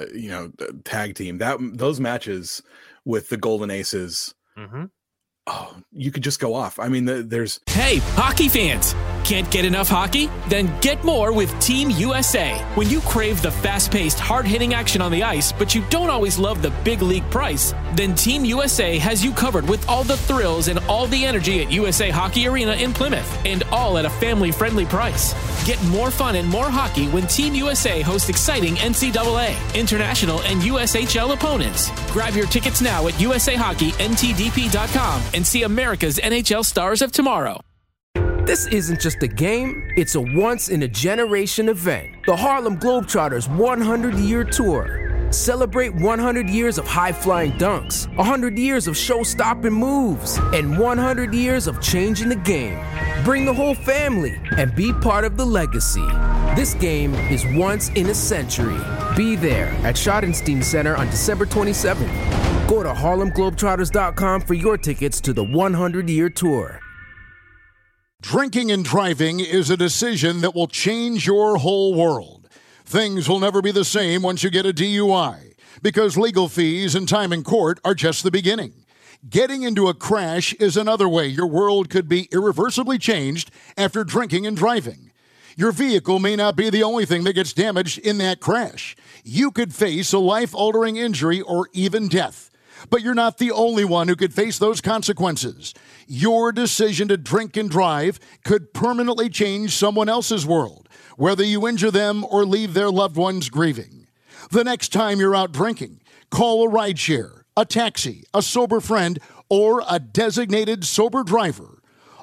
tag team. Those matches with the Golden Aces. Mm-hmm. Oh, you could just go off. I mean, there's... Hey, hockey fans! Can't get enough hockey? Then get more with Team USA. When you crave the fast-paced, hard-hitting action on the ice, but you don't always love the big league price, then Team USA has you covered with all the thrills and all the energy at USA Hockey Arena in Plymouth, and all at a family-friendly price. Get more fun and more hockey when Team USA hosts exciting NCAA, international, and USHL opponents. Grab your tickets now at USAHockeyNTDP.com and see America's NHL stars of tomorrow. This isn't just a game, it's a once-in-a-generation event. The Harlem Globetrotters 100-year tour. Celebrate 100 years of high-flying dunks, 100 years of show-stopping moves, and 100 years of changing the game. Bring the whole family and be part of the legacy. This game is once in a century. Be there at Schottenstein Center on December 27th. Go to HarlemGlobetrotters.com for your tickets to the 100-year tour. Drinking and driving is a decision that will change your whole world. Things will never be the same once you get a DUI, because legal fees and time in court are just the beginning. Getting into a crash is another way your world could be irreversibly changed after drinking and driving. Your vehicle may not be the only thing that gets damaged in that crash. You could face a life-altering injury or even death. But you're not the only one who could face those consequences. Your decision to drink and drive could permanently change someone else's world, whether you injure them or leave their loved ones grieving. The next time you're out drinking, call a rideshare, a taxi, a sober friend, or a designated sober driver.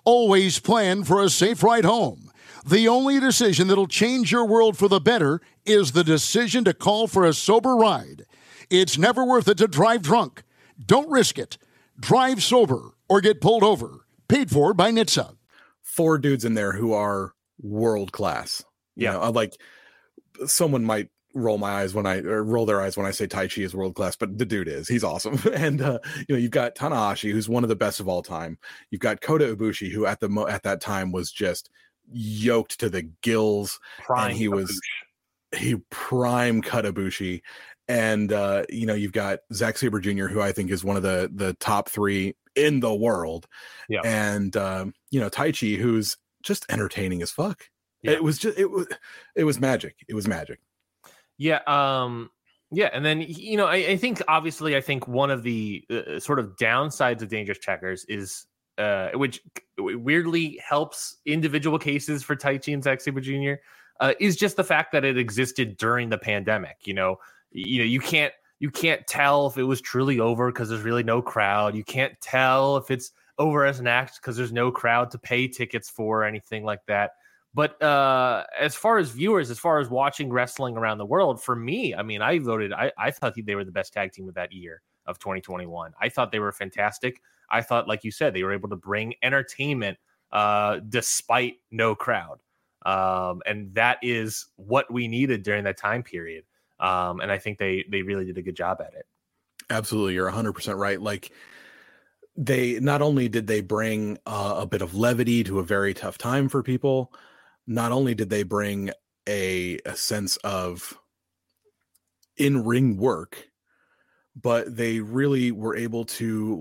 Always plan for a safe ride home. The only decision that'll change your world for the better is the decision to call for a sober ride. It's never worth it to drive drunk. Don't risk it. Drive sober or get pulled over. Paid for by NHTSA. 4 dudes in there who are world class. Yeah. You know, like someone might roll their eyes when I say Taichi is world class, but the dude he's awesome. And you've got Tanahashi, who's one of the best of all time. You've got Kota Ibushi, who at that time was just yoked to the gills. Prime prime Kota Ibushi. And you've got Zack Sabre Jr., who I think is one of the top 3 in the world. Yeah. And Taichi, who's just entertaining as fuck. Yeah. It was magic. It was magic. Yeah. And then, I think one of the sort of downsides of Dangerous Tekkers is, which weirdly helps individual cases for Taichi and Zack Sabre Jr., is just the fact that it existed during the pandemic. You can't tell if it was truly over because there's really no crowd. You can't tell if it's over as an act because there's no crowd to pay tickets for or anything like that. But as far as viewers, as far as watching wrestling around the world, for me, I mean, I thought they were the best tag team of that year of 2021. I thought they were fantastic. I thought, like you said, they were able to bring entertainment despite no crowd. And that is what we needed during that time period. And I think they really did a good job at it. Absolutely. You're 100% right. Like, they not only did they bring a bit of levity to a very tough time for people, not only did they bring a sense of in-ring work, but they really were able to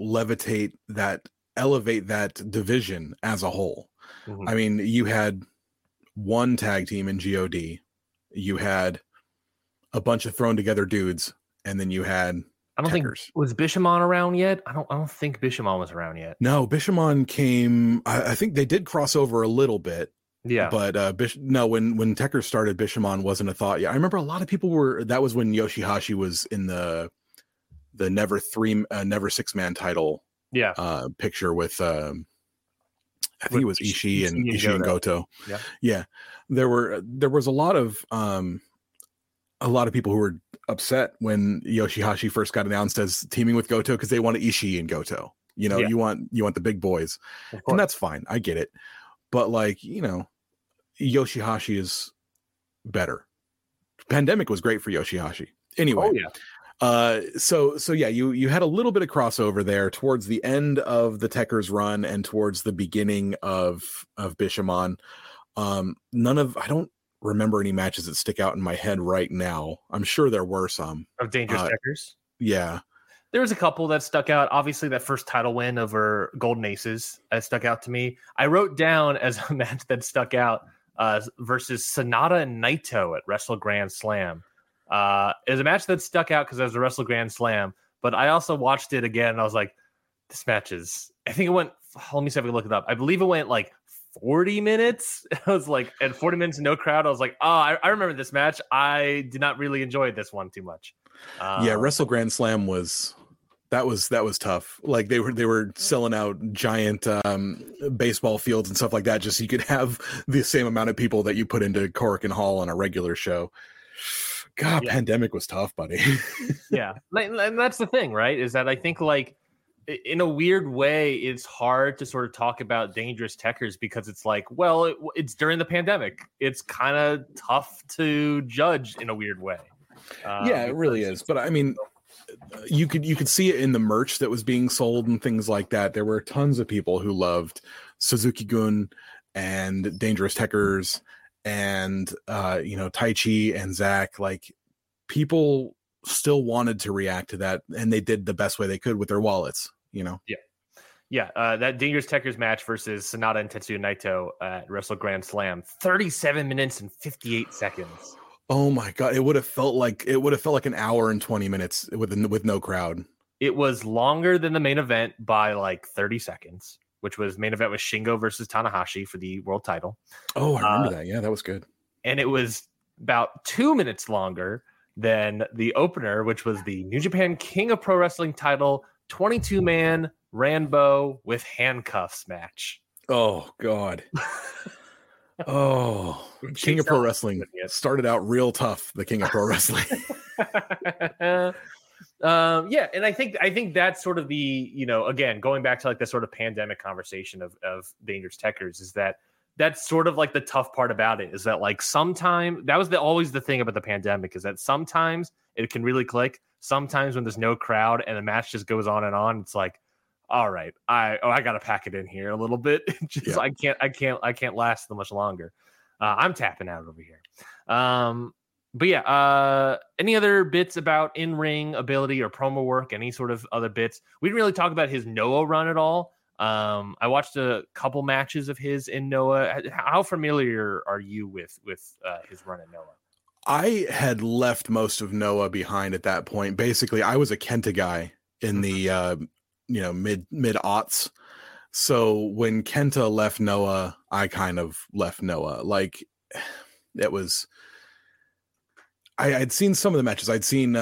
elevate that division as a whole. Mm-hmm. I mean, you had one tag team in GOD, you had a bunch of thrown together dudes, and then you had was Bishamon around yet? I don't think Bishamon was around yet. No, Bishamon came. I think they did cross over a little bit. Yeah, but when Tekkers started, Bishamon wasn't a thought. Yeah, I remember a lot of people were. That was when Yoshihashi was in the never 6-man title. Yeah, picture with I think it was Ishii and Goto. Yeah. There was a lot of people who were upset when Yoshihashi first got announced as teaming with Goto because they wanted Ishii and Goto. You want the big boys, and that's fine. I get it, but Yoshihashi is better. Pandemic was great for Yoshihashi. Anyway, so you had a little bit of crossover there towards the end of the Tekkers run and towards the beginning of Bishamon. I don't remember any matches that stick out in my head right now. I'm sure there were some of Dangerous Tekkers. Yeah, there was a couple that stuck out. Obviously, that first title win over Golden Aces stuck out to me. I wrote down as a match that stuck out versus Sonata and Naito at Wrestle Grand Slam. It was a match that stuck out because it was a Wrestle Grand Slam. But I also watched it again, and I was like, this match is. I think it went. Let me see if I can look it up. I believe it went like 40 minutes. I was like, at 40 minutes, no crowd. I was like, I remember this match. I did not really enjoy this one too much. Wrestle Grand Slam was tough. Like they were selling out giant baseball fields and stuff like that, just so you could have the same amount of people that you put into Korakuen Hall on a regular show. God, Pandemic was tough, buddy. Yeah, and that's the thing, right? Is that I think like in a weird way, it's hard to sort of talk about Dangerous Tekkers because it's like, well, it's during the pandemic. It's kind of tough to judge in a weird way. It really is. But I mean, you could see it in the merch that was being sold and things like that. There were tons of people who loved Suzuki-gun and Dangerous Tekkers and Taichi and Zack. Like, people still wanted to react to that, and they did the best way they could with their wallets. That Dangerous Tekkers match versus Sonata and Tetsuya Naito at Wrestle Grand Slam, 37 minutes and 58 seconds. Oh my God. It would have felt like an hour and 20 minutes with no crowd. It was longer than the main event by like 30 seconds, which was main event with Shingo versus Tanahashi for the world title. Oh, I remember that. Yeah, that was good. And it was about 2 minutes longer than the opener, which was the New Japan King of Pro Wrestling title, 22-man Rambo with handcuffs match. Oh God. Oh, King of Pro Wrestling started out real tough. The King of Pro Wrestling. Yeah, and I think that's sort of the, again, going back to like the sort of pandemic conversation of Dangerous Techers, is that's sort of like the tough part about it, is that like sometimes that was always the thing about the pandemic, is that sometimes it can really click. Sometimes when there's no crowd and the match just goes on and on, it's like, all right, I got to pack it in here a little bit. Just I can't last so much longer. I'm tapping out over here. But yeah, any other bits about in-ring ability or promo work? Any sort of other bits? We didn't really talk about his Noah run at all. I watched a couple matches of his in Noah. How familiar are you with his run in Noah? I had left most of Noah behind at that point. Basically, I was a Kenta guy in the mid aughts. So when Kenta left Noah, I kind of left Noah. Like, it was. I'd seen some of the matches. I'd seen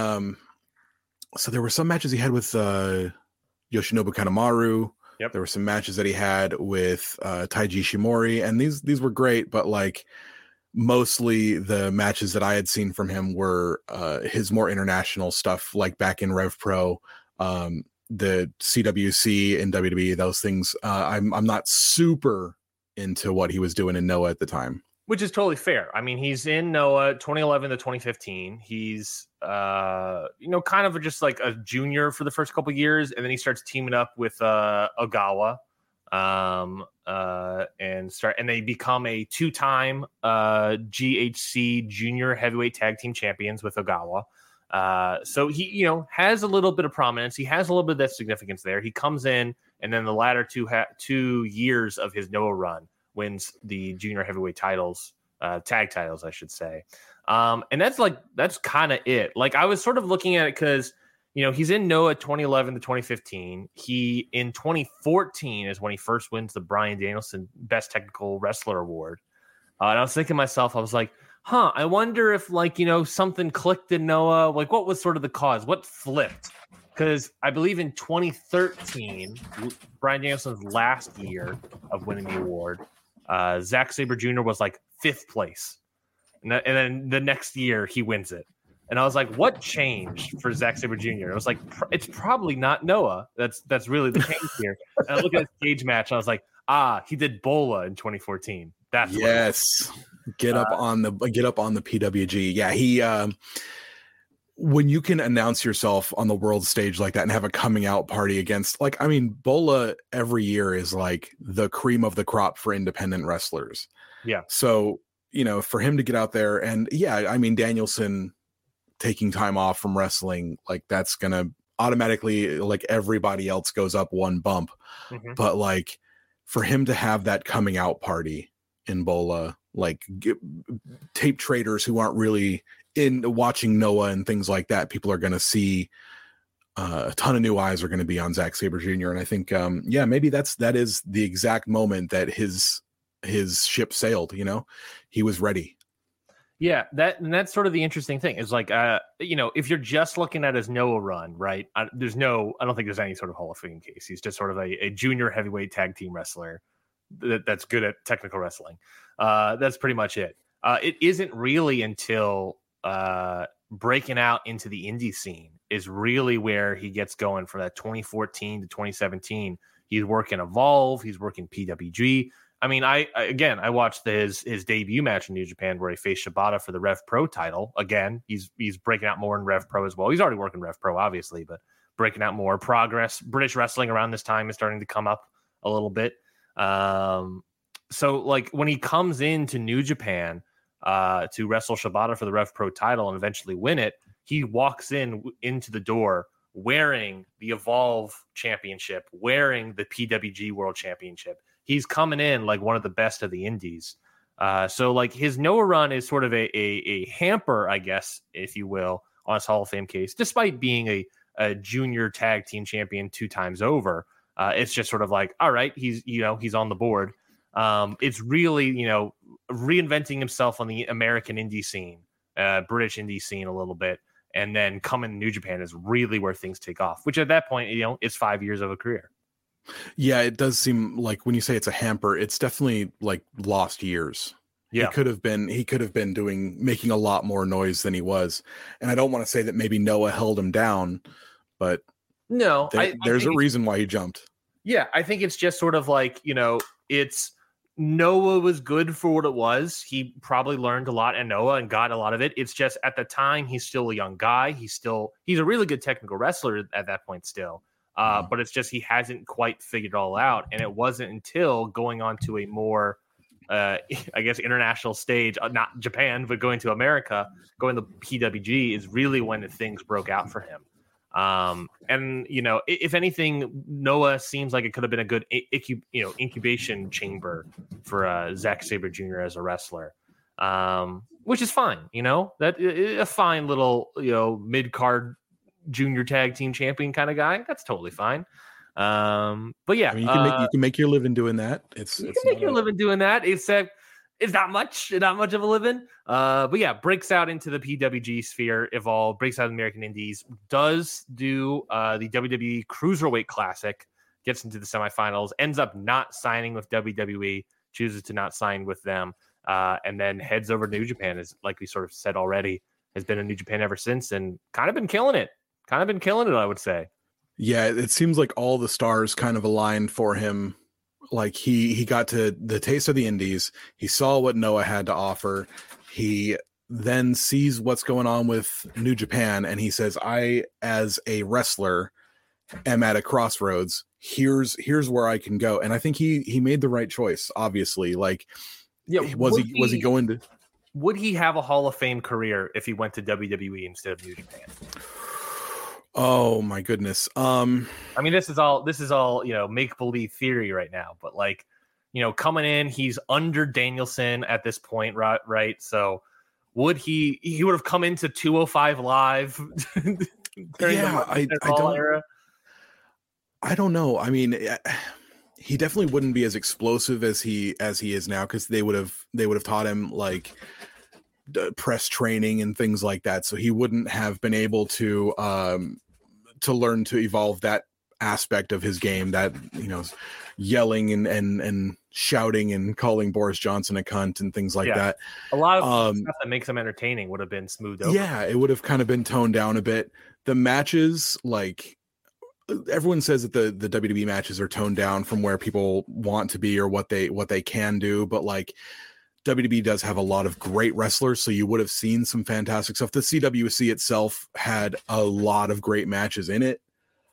so there were some matches he had with Yoshinobu Kanemaru. Yep. There were some matches that he had with Taiji Shimori, and these were great, but like mostly the matches that I had seen from him were his more international stuff, like back in Rev Pro, the CWC and WWE, those things. I'm not super into what he was doing in Noah at the time. Which is totally fair. I mean, he's in Noah 2011 to 2015. He's, kind of just like a junior for the first couple of years, and then he starts teaming up with Ogawa, and they become a 2-time GHC Junior Heavyweight Tag Team Champions with Ogawa. So he, has a little bit of prominence. He has a little bit of that significance there. He comes in, and then the latter 2 years of his Noah run, wins the junior heavyweight titles, tag titles, I should say. And that's kind of it. Like, I was sort of looking at it because, he's in Noah 2011 to 2015. He, in 2014, is when he first wins the Bryan Danielson Best Technical Wrestler Award. And I was thinking to myself, I was like, I wonder if, something clicked in Noah. Like, what was sort of the cause? What flipped? Because I believe in 2013, Bryan Danielson's last year of winning the award, Zack Sabre Jr. was like 5th place. And then the next year he wins it. And I was like, what changed for Zack Sabre Jr.? I was like, it's probably not Noah. That's really the change here. And I looked at his cage match and I was like, he did Bola in 2014. That's yes. Get up on the PWG. Yeah, he when you can announce yourself on the world stage like that and have a coming out party against, Bola every year is like the cream of the crop for independent wrestlers. Yeah. So, for him to get out there and Danielson taking time off from wrestling, like that's going to automatically, like everybody else goes up one bump. Mm-hmm. But like for him to have that coming out party in Bola, like tape traders who aren't really in watching Noah and things like that, people are going to see a ton of new eyes are going to be on Zack Sabre Jr. And I think, maybe that is the exact moment that his ship sailed. He was ready. Yeah, that's sort of the interesting thing is like, if you're just looking at his Noah run, right? I don't think there's any sort of Hall of Fame case. He's just sort of a junior heavyweight tag team wrestler that's good at technical wrestling. That's pretty much it. It isn't really until breaking out into the indie scene is really where he gets going from that 2014 to 2017. He's working Evolve. He's working PWG. I mean, I watched his debut match in New Japan where he faced Shibata for the Rev Pro title. Again, he's breaking out more in Rev Pro as well. He's already working Rev Pro, obviously, but breaking out more. Progress. British wrestling around this time is starting to come up a little bit. So like when he comes into New Japan to wrestle Shibata for the Rev Pro title and eventually win it, he walks into the door wearing the Evolve Championship, wearing the PWG World Championship. He's coming in like one of the best of the indies. So like his Noah run is sort of a hamper, I guess, if you will, on his Hall of Fame case, despite being a junior tag team champion 2 times over. It's just sort of like, all right, he's on the board. It's really, reinventing himself on the American indie scene, British indie scene a little bit. And then coming to New Japan is really where things take off, which at that point, it's 5 years of a career. Yeah, it does seem like when you say it's a hamper, it's definitely like lost years. Yeah. He could have been making a lot more noise than he was. And I don't want to say that maybe Noah held him down, but no, there's a reason why he jumped. Yeah, I think it's just sort of like, it's Noah was good for what it was. He probably learned a lot in Noah and got a lot of it. It's just at the time, he's still a young guy. He's a really good technical wrestler at that point still. But it's just he hasn't quite figured it all out. And it wasn't until going on to a more, I guess, international stage, not Japan, but going to America, going to PWG is really when things broke out for him. And, if anything, Noah seems like it could have been a good, incubation chamber for Zack Sabre Jr. as a wrestler, which is fine. That a fine little, mid-card junior tag team champion kind of guy. That's totally fine. But yeah, you can make your living doing that. You can make your living doing that. It's not much of a living. But yeah, breaks out into the PWG sphere, Evolve, breaks out of the American Indies, does do the WWE Cruiserweight Classic, gets into the semifinals, ends up not signing with WWE, chooses to not sign with them, and then heads over to New Japan, as like we sort of said already, has been in New Japan ever since and kind of been killing it, I would say. Yeah, it seems like all the stars kind of aligned for him. Like he got to the taste of the indies. He saw what Noah had to offer. He then sees what's going on with New Japan, and he says, I, as a wrestler, am at a crossroads. Here's where I can go. And I think he made the right choice, obviously. Like, yeah, was he going to... Would he have a Hall of Fame career if he went to WWE instead of New Japan? Oh my goodness. I mean, this is all, make believe theory right now, but like, coming in, he's under Danielson at this point, right? So would he would have come into 205 Live during era? I don't know. I mean, he definitely wouldn't be as explosive as he is now, because they would have taught him like press training and things like that, so he wouldn't have been able to learn to evolve that aspect of his game, that yelling and shouting and calling Boris Johnson a cunt and things like that. A lot of stuff that makes him entertaining would have been smoothed over. Yeah, it would have kind of been toned down a bit. The matches, like, everyone says that the WWE matches are toned down from where people want to be or what they can do, but like, WWE does have a lot of great wrestlers, so you would have seen some fantastic stuff. The CWC itself had a lot of great matches in it.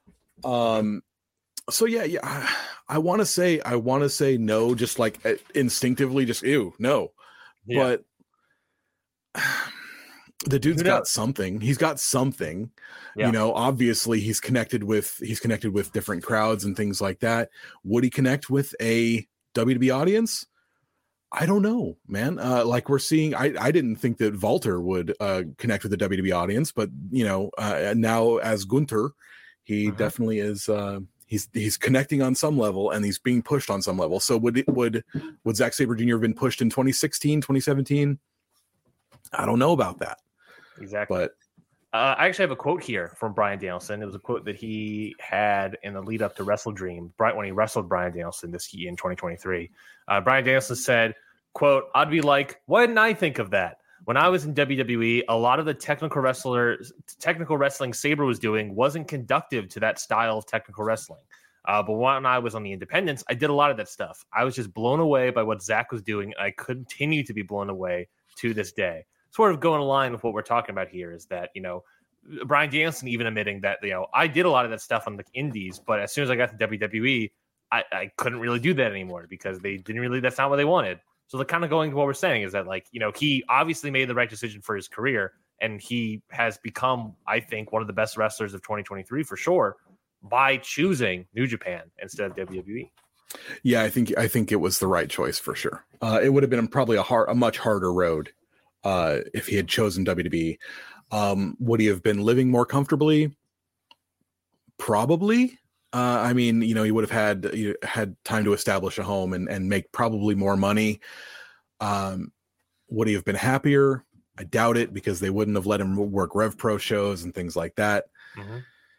So yeah, I want to say no, just like instinctively, just ew, no. Yeah. But the dude's got something. He's got something. Yeah. Obviously he's connected with different crowds and things like that. Would he connect with a WWE audience? I don't know, man. Like we're seeing, I didn't think that Walter would connect with the WWE audience, but now as Gunther, he definitely is. He's connecting on some level, and he's being pushed on some level. So would Zack Sabre Jr. have been pushed in 2016, 2017? I don't know about that. Exactly. But I actually have a quote here from Bryan Danielson. It was a quote that he had in the lead up to Wrestle Dream, when he wrestled Bryan Danielson in 2023. Bryan Danielson said, quote, "I'd be like, why didn't I think of that? When I was in WWE, a lot of the technical wrestling Sabre was doing wasn't conducive to that style of technical wrestling. But when I was on the independents, I did a lot of that stuff. I was just blown away by what Zach was doing. I continue to be blown away to this day." Sort of going in line with what we're talking about here is that, Bryan Danielson even admitting that, I did a lot of that stuff on the indies, but as soon as I got to WWE, I couldn't really do that anymore because that's not what they wanted. So they're kind of going to what we're saying is that, like, he obviously made the right decision for his career, and he has become, I think, one of the best wrestlers of 2023 for sure by choosing New Japan instead of WWE. Yeah, I think it was the right choice for sure. It would have been probably a much harder road if he had chosen WWE. Would he have been living more comfortably? Probably. I mean, he would have had time to establish a home and make probably more money. Would he have been happier? I doubt it, because they wouldn't have let him work Rev Pro shows and things like that.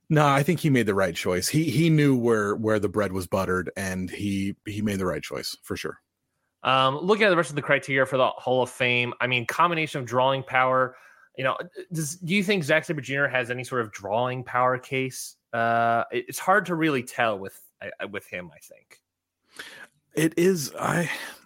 No, I think he made the right choice. He knew where the bread was buttered, and he made the right choice for sure. Looking at the rest of the criteria for the Hall of Fame, I mean, combination of drawing power. Do you think Zack Sabre Jr. has any sort of drawing power case? It's hard to really tell with him. I think it is. I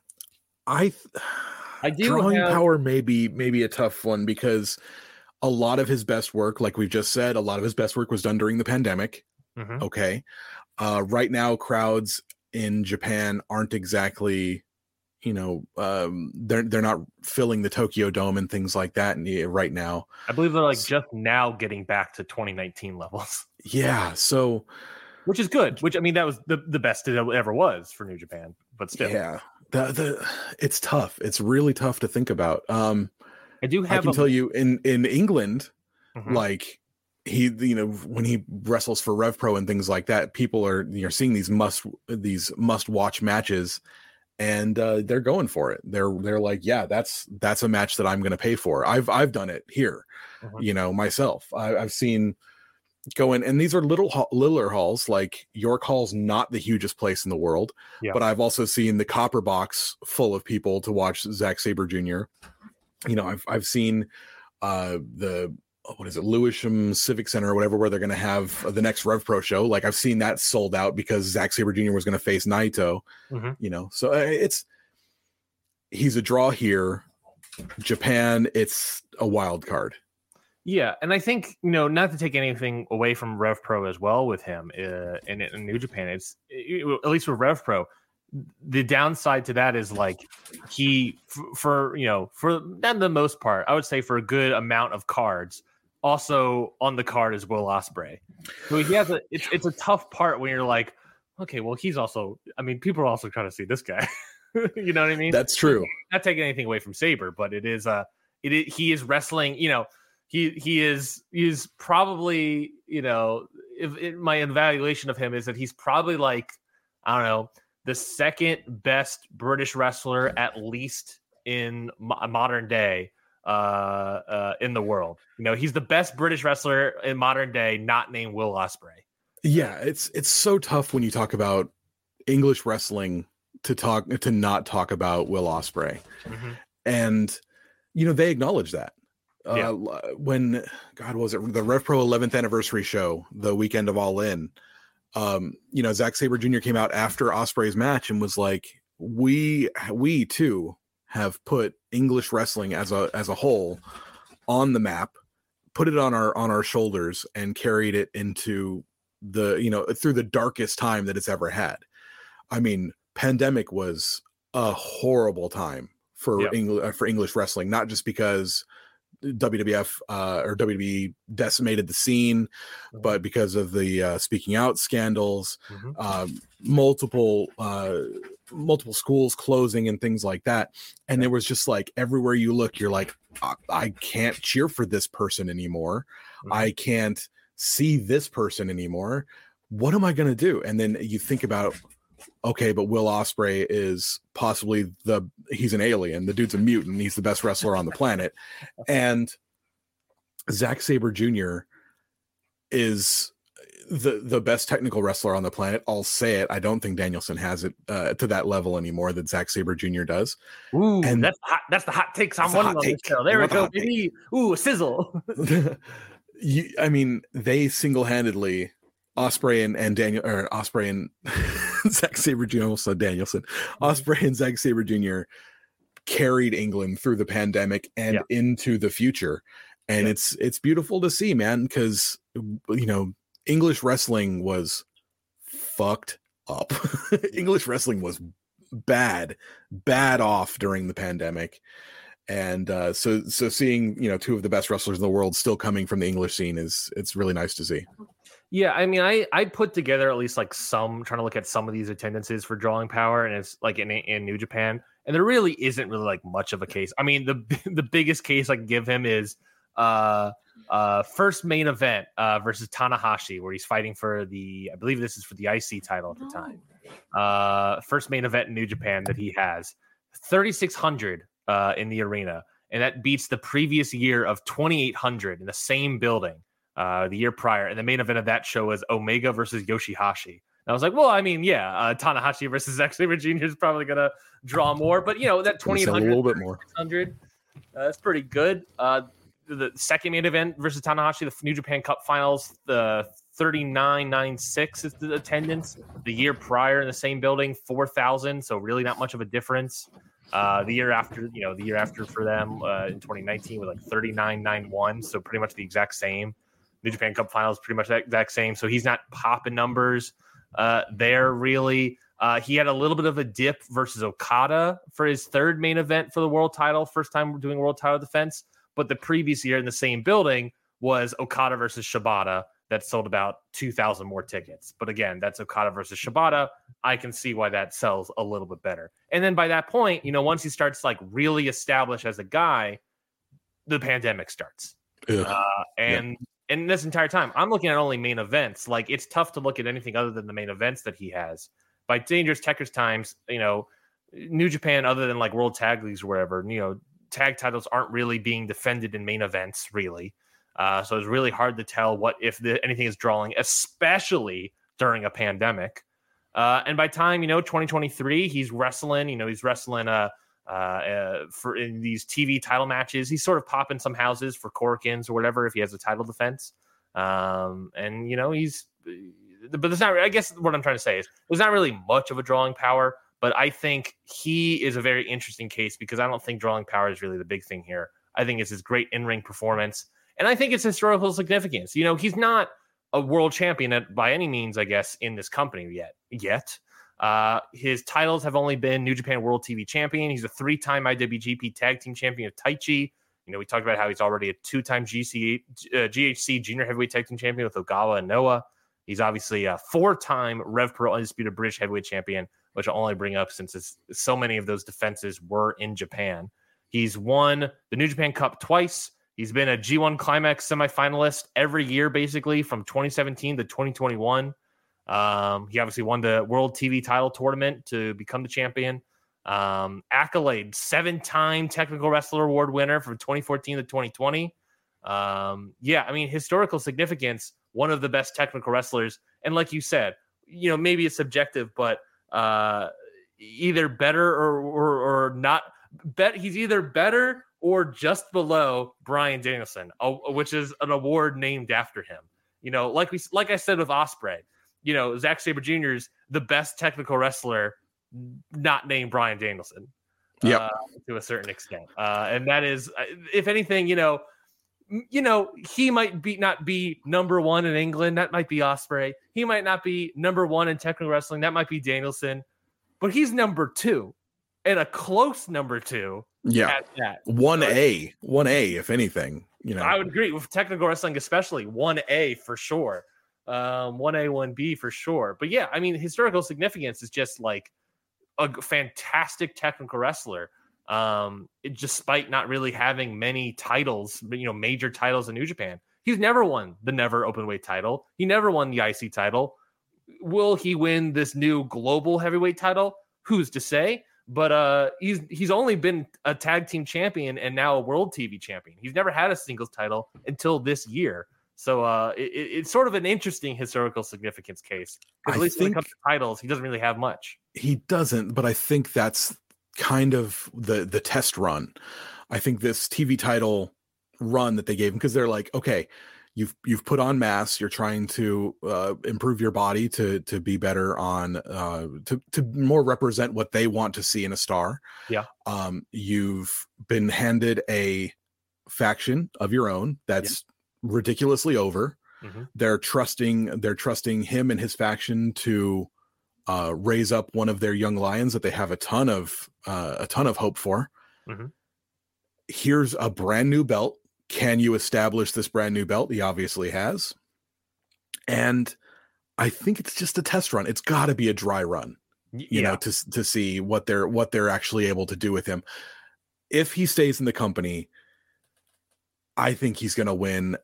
do. Drawing power may be a tough one because a lot of his best work, like we've just said, a lot of his best work was done during the pandemic. Mm-hmm. Okay. Right now, crowds in Japan aren't exactly, they're not filling the Tokyo Dome and things like that right now. I believe they're like just now getting back to 2019 levels. Yeah. So, which is good. Which, I mean, that was the best it ever was for New Japan, but still. Yeah. It's tough. It's really tough to think about. I can tell you in England, mm-hmm. like when he wrestles for Rev Pro and things like that, people are seeing these must watch matches, and they're going for it. They're like, yeah, that's a match that I'm going to pay for. I've done it here, mm-hmm. Myself. I've seen go in, and these are littler halls. Like York Hall's not the hugest place in the world, but I've also seen the Copper Box full of people to watch Zack Sabre Jr. I've seen Lewisham Civic Center or whatever, where they're going to have the next Rev Pro show. Like I've seen that sold out because Zack Sabre Jr. was going to face Naito. Mm-hmm. So he's a draw here. Japan, it's a wild card. Yeah, and I think not to take anything away from Rev Pro as well with him in New Japan. It's at least with Rev Pro. The downside to that is like for not the most part, I would say for a good amount of cards, also on the card is Will Ospreay. So he has it's a tough part when you're like, okay, well he's also, I mean, people are also trying to see this guy. You know what I mean? That's true. Not taking anything away from Sabre, but he is wrestling. He is probably my evaluation of him is that he's probably like, I don't know, the second best British wrestler, at least in modern day, in the world. He's the best British wrestler in modern day, not named Will Ospreay. Yeah, it's so tough when you talk about English wrestling to not talk about Will Ospreay, mm-hmm. and they acknowledge that. When was it the Rev Pro 11th anniversary show, the weekend of All In? Zack Sabre Jr. came out after Ospreay's match and was like, we too have put English wrestling as a whole on the map, put it on our shoulders, and carried it into the through the darkest time that it's ever had. I mean, pandemic was a horrible time for English wrestling, not just because WWF or WWE decimated the scene, but because of the speaking out scandals, mm-hmm. multiple schools closing and things like that. And it was just like everywhere you look, you're like, I can't cheer for this person anymore. Mm-hmm. I can't see this person anymore. What am I going to do? And then you think about, okay, but Will Ospreay is possibly he's an alien. The dude's a mutant. He's the best wrestler on the planet. And Zack Sabre Jr. is the best technical wrestler on the planet. I'll say it. I don't think Danielson has it to that level anymore that Zack Sabre Jr. does. Ooh, and that's the hot takes on one of them. There we go, baby. Ooh, a sizzle. I mean, they single-handedly Ospreay and Zack Sabre Jr. almost said Danielson. Ospreay and Zack Sabre Jr. carried England through the pandemic and into the future, and it's beautiful to see, man, because English wrestling was fucked up. English wrestling was bad off during the pandemic, and so seeing two of the best wrestlers in the world still coming from the English scene it's really nice to see. Yeah, I mean, I put together at least like trying to look at some of these attendances for drawing power, and it's like in New Japan, and there really isn't really like much of a case. I mean, the biggest case I can give him is first main event versus Tanahashi, where he's fighting for I believe this is for the IC title at the time. First main event in New Japan that he has 3,600 in the arena, and that beats the previous year of 2,800 in the same building. the year prior, and the main event of that show was Omega versus Yoshihashi. And I was like, well, I mean, yeah, Tanahashi versus Zack Sabre Jr. is probably going to draw more, but that 2,800, a little bit more. 600, that's pretty good. The second main event versus Tanahashi, the New Japan Cup Finals, the 39,996 is the attendance. The year prior in the same building, 4,000. So really not much of a difference. The year after for them in 2019 was like 39,991. So pretty much the exact same. New Japan Cup Finals pretty much the exact same. So he's not popping numbers there really. He had a little bit of a dip versus Okada for his third main event for the world title. First time doing world title defense. But the previous year in the same building was Okada versus Shibata that sold about 2,000 more tickets. But again, that's Okada versus Shibata. I can see why that sells a little bit better. And then by that point, once he starts like really established as a guy, the pandemic starts. And this entire time, I'm looking at only main events. Like it's tough to look at anything other than the main events that he has. By Dangerous Tekkers times, New Japan, other than like World Tag Leagues or wherever, tag titles aren't really being defended in main events, really. So it's really hard to tell if anything is drawing, especially during a pandemic. And by time, 2023, he's wrestling, he's wrestling for in these TV title matches. He's sort of popping some houses for Corkins or whatever if he has a title defense. But there's not, I guess what I'm trying to say is there's not really much of a drawing power. But I think he is a very interesting case because I don't think drawing power is really the big thing here. I think it's his great in-ring performance. And I think it's historical significance. He's not a world champion by any means, I guess, in this company yet. His titles have only been New Japan World TV Champion. He's a 3-time IWGP Tag Team Champion of Taichi. We talked about how he's already a 2-time GHC Junior Heavyweight Tag Team Champion with Ogawa and Noah. He's obviously a 4-time Rev Pro Undisputed British Heavyweight Champion, which I'll only bring up since so many of those defenses were in Japan. He's won the New Japan Cup twice. He's been a G1 Climax semifinalist every year, basically, from 2017 to 2021. He obviously won the World TV title tournament to become the champion. Accolade, 7-time Technical Wrestler Award winner from 2014 to 2020. Historical significance, one of the best technical wrestlers. And like you said, maybe it's subjective, but either better or not. He's either better or just below Bryan Danielson, which is an award named after him. Like I said with Ospreay, Zack Sabre Jr. is the best technical wrestler, not named Bryan Danielson. To a certain extent, and that is, if anything, he might not be number one in England. That might be Ospreay. He might not be number one in technical wrestling. That might be Danielson, but he's number 2 and a close number 2. Yeah. At that. 1A, if anything, I would agree with technical wrestling, especially 1A for sure. 1A, 1B for sure. But yeah, historical significance is just like a fantastic technical wrestler. Despite not really having many titles, major titles in New Japan. He's never won the Never Openweight title. He never won the IC title. Will he win this new global heavyweight title? Who's to say? But he's only been a tag team champion and now a world TV champion. He's never had a singles title until this year. So it's sort of an interesting historical significance case. At least when it comes to titles, he doesn't really have much. He doesn't, but I think that's kind of the test run. I think this TV title run that they gave him, because they're like, okay, you've put on mass, you're trying to improve your body to be better on to more represent what they want to see in a star. Yeah. You've been handed a faction of your own that's ridiculously over. Mm-hmm. They're trusting him and his faction to raise up one of their young lions that they have a ton of hope for. Mm-hmm. Here's a brand new belt. Can you establish this brand new belt? He obviously has. And I think it's just a test run. It's got to be a dry run, you know, to see what they're actually able to do with him. If he stays in the company, I think he's going to win.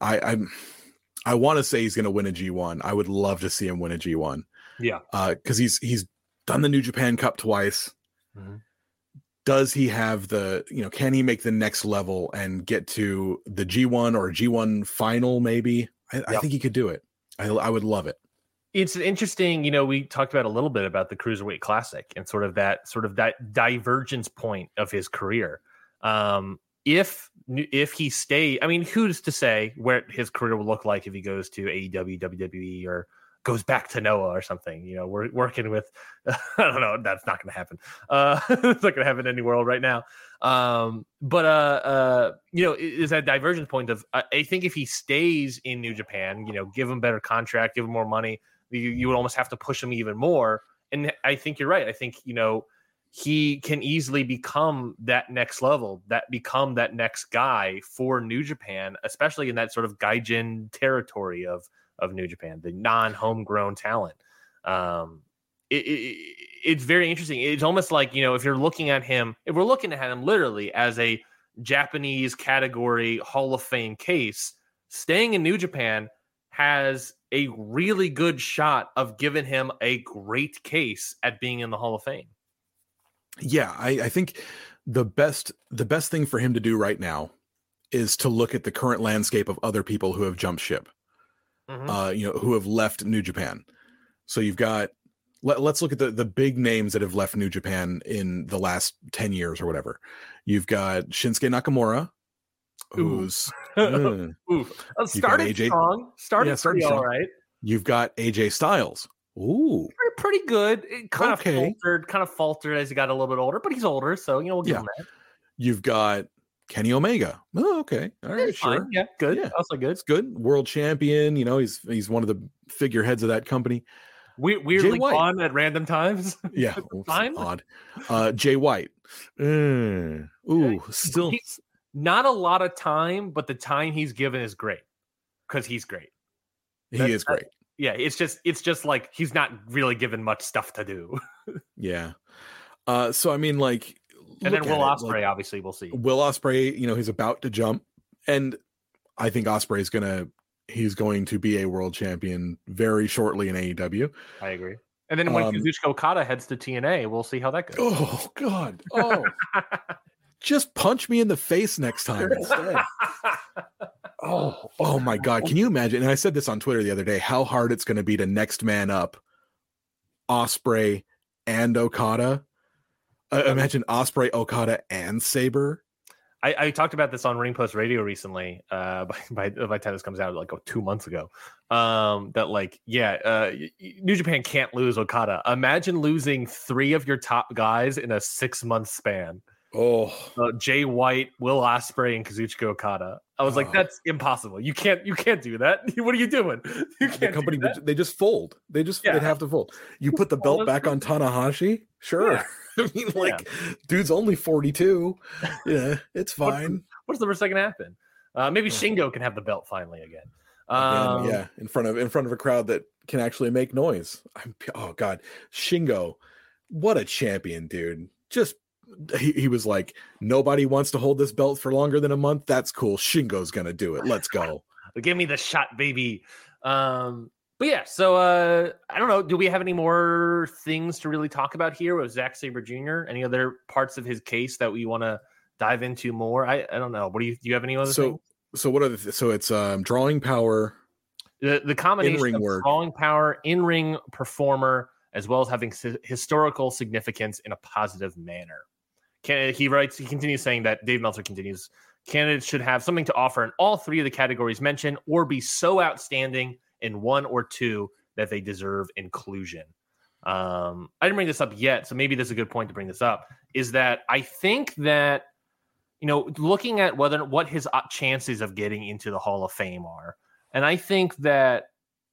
I want to say he's going to win a G1. I would love to see him win a G1. Yeah. Because he's done the New Japan Cup twice. Mm-hmm. Does he have can he make the next level and get to the G1 or G1 final? Maybe. I think he could do it. I would love it. It's interesting, we talked about a little bit about the Cruiserweight Classic and sort of that divergence point of his career. If he stay, I mean, who's to say where his career will look like if he goes to AEW, WWE, or goes back to Noah or something? We're working with, I don't know, that's not going to happen. It's not going to happen in any world right now. But is that divergence point of, I think if he stays in New Japan, give him better contract, give him more money, you would almost have to push him even more. And I think you're right. I think, he can easily become that next level, become that next guy for New Japan, especially in that sort of gaijin territory of New Japan, the non-homegrown talent. It's very interesting. It's almost like, if we're looking at him literally as a Japanese category Hall of Fame case, staying in New Japan has a really good shot of giving him a great case at being in the Hall of Fame. Yeah, I think the best thing for him to do right now is to look at the current landscape of other people who have jumped ship, who have left New Japan. So you've got, let's look at the big names that have left New Japan in the last 10 years or whatever. You've got Shinsuke Nakamura, who's started strong. Started pretty all right. You've got AJ Styles. Ooh, pretty good. It kind of faltered as he got a little bit older, but he's older, so we'll give him that. You've got Kenny Omega. Oh, okay, all right, sure, fine. Yeah, good. Yeah. Also good. It's good. World champion. He's one of the figureheads of that company. Weirdly gone at random times. Yeah, fine. Odd. Jay White. Still not a lot of time, but the time he's given is great because he's great. He is great. Yeah, it's just like he's not really given much stuff to do. Yeah. So I mean, like, and then Will Ospreay, obviously, we'll see. Will Ospreay, he's about to jump, and I think Ospreay he's going to be a world champion very shortly in AEW. I agree. And then when Kazuchika Okada heads to TNA, we'll see how that goes. Oh God! Oh, just punch me in the face next time instead. Oh my God. Can you imagine? And I said this on Twitter the other day, how hard it's going to be to next man up Ospreay and Okada. Imagine Ospreay, Okada, and Sabre. I talked about this on Ring Post Radio recently. By the time this comes out, like 2 months ago, New Japan can't lose Okada. Imagine losing 3 of your top guys in a 6-month span. Jay White, Will Ospreay, and Kazuchika Okada. I was like, that's impossible. You can't do that. What are you doing? The company, they just fold. They'd have to fold. You put the belt back on Tanahashi? Sure. Yeah. I mean, dude's only 42. Yeah, it's fine. What's the worst that can happen? Maybe Shingo can have the belt finally again. In front of a crowd that can actually make noise. Oh God, Shingo, what a champion, dude. Just he was like, nobody wants to hold this belt for longer than a month. That's cool. Shingo's gonna do it. Let's go. Give me the shot, baby. But yeah, so I don't know. Do we have any more things to really talk about here with Zack Sabre Jr.? Any other parts of his case that we want to dive into more? I don't know. What do you have any other things? So what are so it's drawing power, the combination of work, drawing power, in-ring performer, as well as having historical significance in a positive manner. He continues saying that Dave Meltzer continues, candidates should have something to offer in all 3 of the categories mentioned, or be so outstanding in 1 or 2 that they deserve inclusion. I didn't bring this up yet, so maybe this is a good point to bring this up, is that I think that, looking at what his chances of getting into the Hall of Fame are, and I think that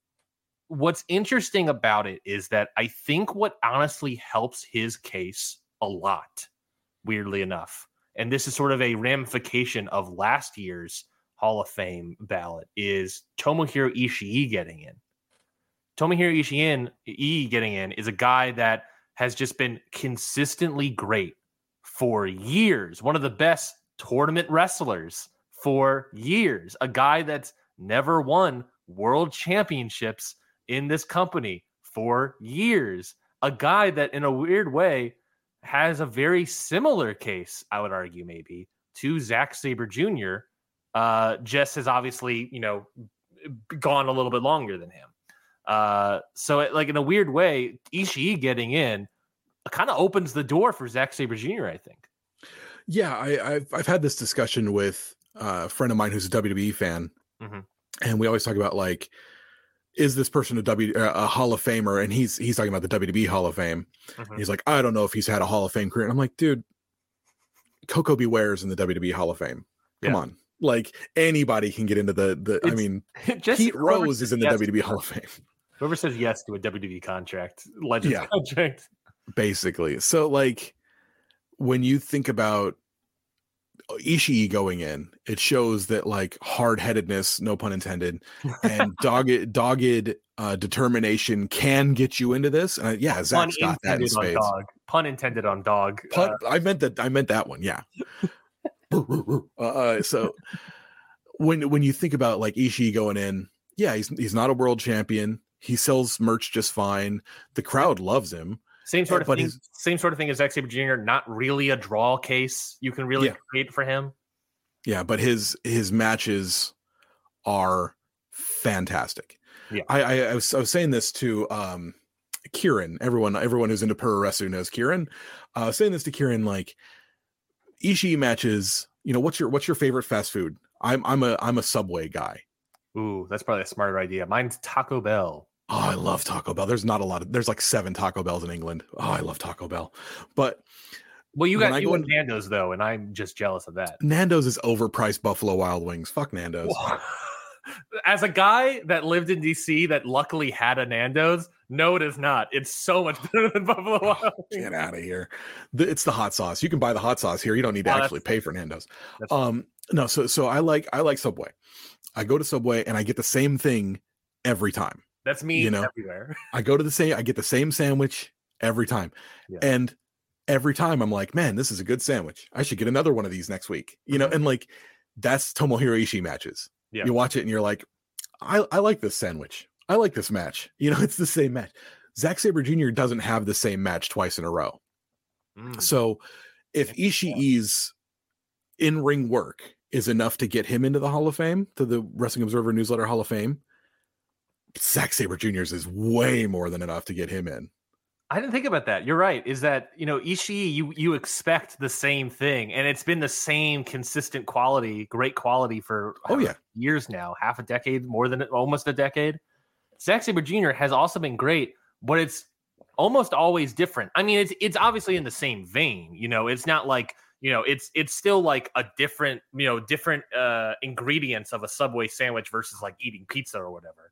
what's interesting about it is that I think what honestly helps his case a lot, weirdly enough, and this is sort of a ramification of last year's Hall of Fame ballot, is Tomohiro Ishii getting in. Tomohiro Ishii getting in is a guy that has just been consistently great for years. One of the best tournament wrestlers for years. A guy that's never won world championships in this company for years. A guy that, in a weird way, has a very similar case, I would argue, maybe, to Zack Sabre Jr., just as obviously, gone a little bit longer than him. So like in a weird way, Ishii getting in kind of opens the door for Zack Sabre Jr., I think. Yeah, I've had this discussion with a friend of mine who's a WWE fan, and we always talk about like, is this person a Hall of Famer? And he's talking about the WWE Hall of Fame. He's like, I don't know if he's had a Hall of Fame career. And I'm like, dude, Coco Beware's in the WWE Hall of Fame. Come on. Like anybody can get into I mean, Pete Rose is in the WWE Hall of Fame. Whoever says yes to a WWE contract, legend contract. Basically. So like when you think about Ishii going in, it shows that like hard-headedness, no pun intended, and dogged determination can get you into this. Zach's got that in spades. Pun intended on dog. I meant that one. Yeah. So when you think about like Ishii going in, he's not a world champion. He sells merch just fine. The crowd loves him. Same sort of thing. Same sort of thing as Zack Sabre Jr. Not really a draw case you can really create for him. Yeah, but his matches are fantastic. Yeah, I was saying this to Kieran. Everyone who's into pro wrestling knows Kieran. Saying this to Kieran, like Ishii matches. You know, what's your favorite fast food? I'm a Subway guy. Ooh, that's probably a smarter idea. Mine's Taco Bell. Oh, I love Taco Bell. There's like 7 Taco Bells in England. Oh, I love Taco Bell. But you got Nando's though, and I'm just jealous of that. Nando's is overpriced Buffalo Wild Wings. Fuck Nando's. As a guy that lived in DC that luckily had a Nando's, no, it is not. It's so much better than Buffalo Wild Wings. Get out of here. It's the hot sauce. You can buy the hot sauce here. You don't need to actually pay for Nando's. No, so I like Subway. I go to Subway and I get the same thing every time. That's me everywhere. I get the same sandwich every time. Yeah. And every time I'm like, man, this is a good sandwich. I should get another one of these next week. And like that's Tomohiro Ishii matches. Yeah. You watch it and you're like, I like this sandwich. I like this match. It's the same match. Zack Sabre Jr. doesn't have the same match twice in a row. So if Ishii's in-ring work is enough to get him into the Hall of Fame, to the Wrestling Observer Newsletter Hall of Fame, Zack Sabre Jr.'s is way more than enough to get him in. I didn't think about that. You're right. Is that, Ishii, you expect the same thing, and it's been the same consistent quality, great quality for years now, half a decade, more than almost a decade. Zack Sabre Jr. has also been great, but it's almost always different. I mean, it's obviously in the same vein. It's not like, it's still like a different ingredients of a Subway sandwich versus like eating pizza or whatever.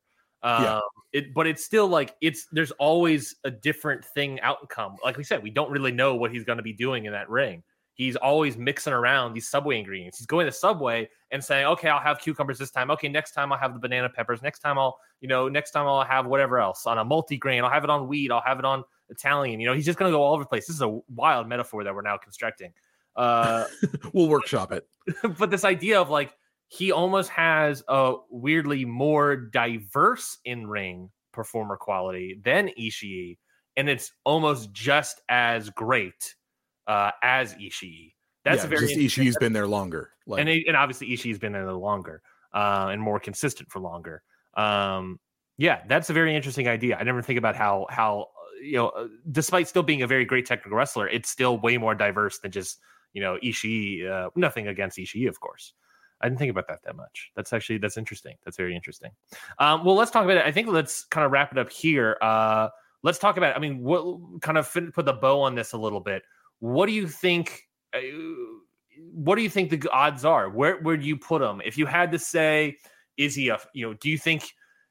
But it's still like there's always a different thing outcome. Like we said, we don't really know what he's going to be doing in that ring. He's always mixing around these Subway ingredients. He's going to Subway and saying, okay, I'll have cucumbers this time. Okay, next time I'll have the banana peppers. Next time I'll have whatever else on a multi-grain. I'll have it on wheat. I'll have it on Italian. He's just going to go all over the place. This is a wild metaphor that we're now constructing. We'll workshop it. But this idea of like, he almost has a weirdly more diverse in-ring performer quality than Ishii, and it's almost just as great as Ishii. That's very Ishii's been there longer, and obviously Ishii's been there longer and more consistent for longer. That's a very interesting idea. I never think about how despite still being a very great technical wrestler, it's still way more diverse than just Ishii. Nothing against Ishii, of course. I didn't think about that much. That's interesting. That's very interesting. Well, let's talk about it. I think let's kind of wrap it up here. Let's talk about, what kind of put the bow on this a little bit. What do you think? What do you think the odds are? Where do you put him? If you had to say, is he do you think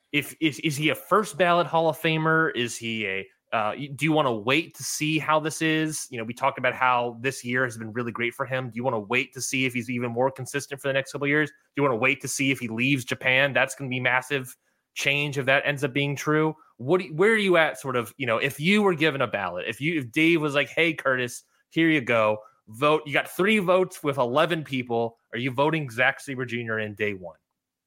is he a first ballot Hall of Famer? Is he do you want to wait to see how this is? We talked about how this year has been really great for him. Do you want to wait to see if he's even more consistent for the next couple of years? Do you want to wait to see if he leaves Japan? That's going to be massive change if that ends up being true. Where are you at sort of, if you were given a ballot, if Dave was like, hey, Curtis, here you go, vote. You got 3 votes with 11 people. Are you voting Zack Sabre Jr. in day one?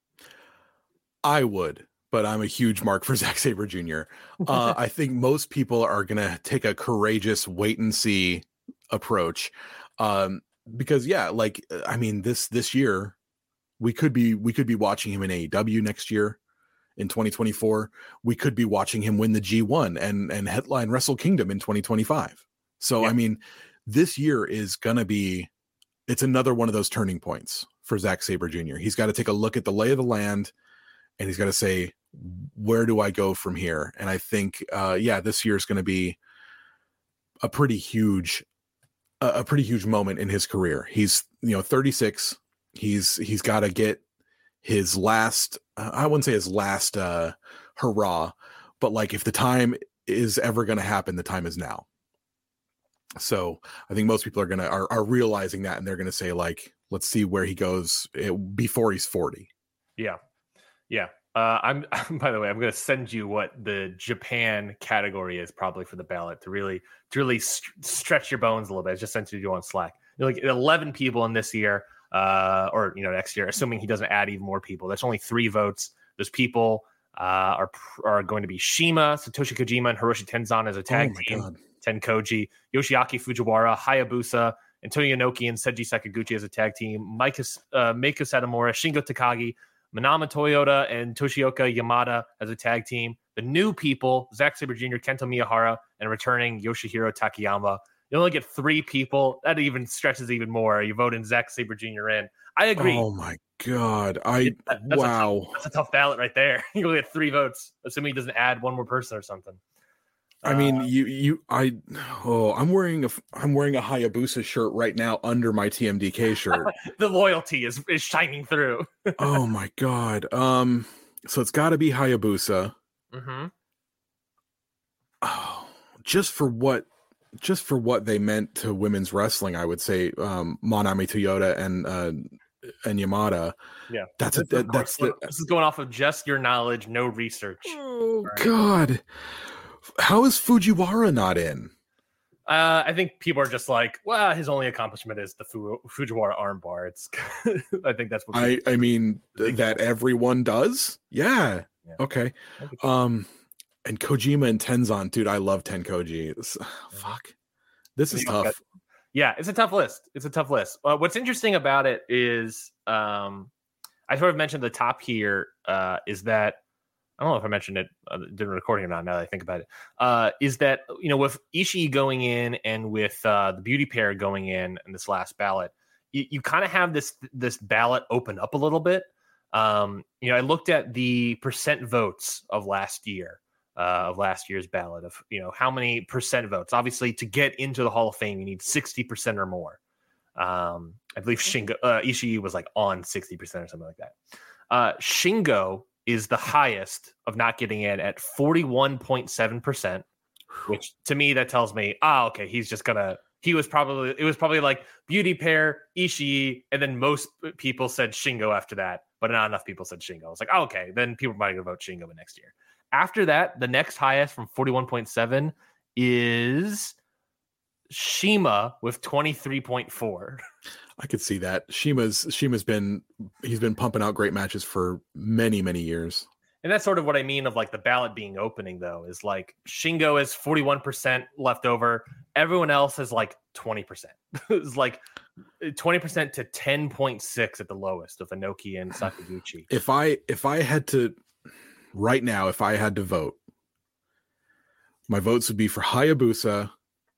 I would. But I'm a huge mark for Zack Sabre Jr. I think most people are going to take a courageous wait and see approach. Because this year we could be watching him in AEW next year. in 2024, we could be watching him win the G1 and headline Wrestle Kingdom in 2025. So, I mean, this year is going to be, it's another one of those turning points for Zack Sabre Jr. He's got to take a look at the lay of the land, and he's got to say, where do I go from here? And I think, this year is going to be a pretty huge moment in his career. He's 36. He's got to get his last, I wouldn't say his last hurrah, but like if the time is ever going to happen, the time is now. So I think most people are realizing that, and they're going to say, like, let's see where he goes before he's 40. Yeah. I'm by the way, I'm going to send you what the Japan category is probably for the ballot to really stretch your bones a little bit. I just sent it to you on Slack. Like 11 people in this year, or next year, assuming he doesn't add even more people. That's only 3 votes. Those people are going to be Shima, Satoshi Kojima, and Hiroshi Tenzan as a tag team. God. Tenkoji, Yoshiaki Fujiwara, Hayabusa, Antonio Inoki, and Seiji Sakaguchi as a tag team. Meiko Satomura, Shingo Takagi, Manama Toyota, and Toshioka Yamada as a tag team. The new people, Zack Sabre Jr., Kento Miyahara, and returning Yoshihiro Takayama. You only get 3 people. That even stretches even more. You vote in Zack Sabre Jr. in. I agree. Oh my God. Wow. That's a tough ballot right there. You only get 3 votes, assuming he doesn't add one more person or something. I mean, I'm wearing a Hayabusa shirt right now under my TMDK shirt. The loyalty is shining through. Oh my God. So it's got to be Hayabusa. Mm-hmm. Oh, just for what they meant to women's wrestling, I would say Manami Toyota and Yamada. Yeah, this is going off of just your knowledge, no research. Oh right. God. How is Fujiwara not in? I think people are just like, well, his only accomplishment is the Fujiwara armbar. It's, I think that's what I mean that everyone does. Yeah. Okay. And Kojima and Tenzan, dude, I love Tenkoji. Fuck. This is tough. Yeah, it's a tough list. What's interesting about it is, I sort of mentioned the top here, is that, I don't know if I mentioned it during recording or not, now that I think about it, is that, with Ishii going in and with the beauty pair going in this last ballot, you kind of have this ballot open up a little bit. I looked at the percent votes of last year's ballot of, how many percent votes. Obviously, to get into the Hall of Fame, you need 60% or more. I believe Ishii was like on 60% or something like that. Shingo is the highest of not getting in at 41.7%, which to me, that tells me, okay, it was probably like beauty pair, Ishii, and then most people said Shingo after that, but not enough people said Shingo. It's like, okay, then people might go vote Shingo next year. After that, the next highest from 41.7 is Shima with 23.4. I could see that. Shima's been pumping out great matches for many, many years. And that's sort of what I mean of like the ballot being opening, though, is like Shingo is 41% left over. Everyone else is like 20%. It's like 20% to 10.6 at the lowest of Inoki and Sakaguchi. If I had to right now, if I had to vote, my votes would be for Hayabusa.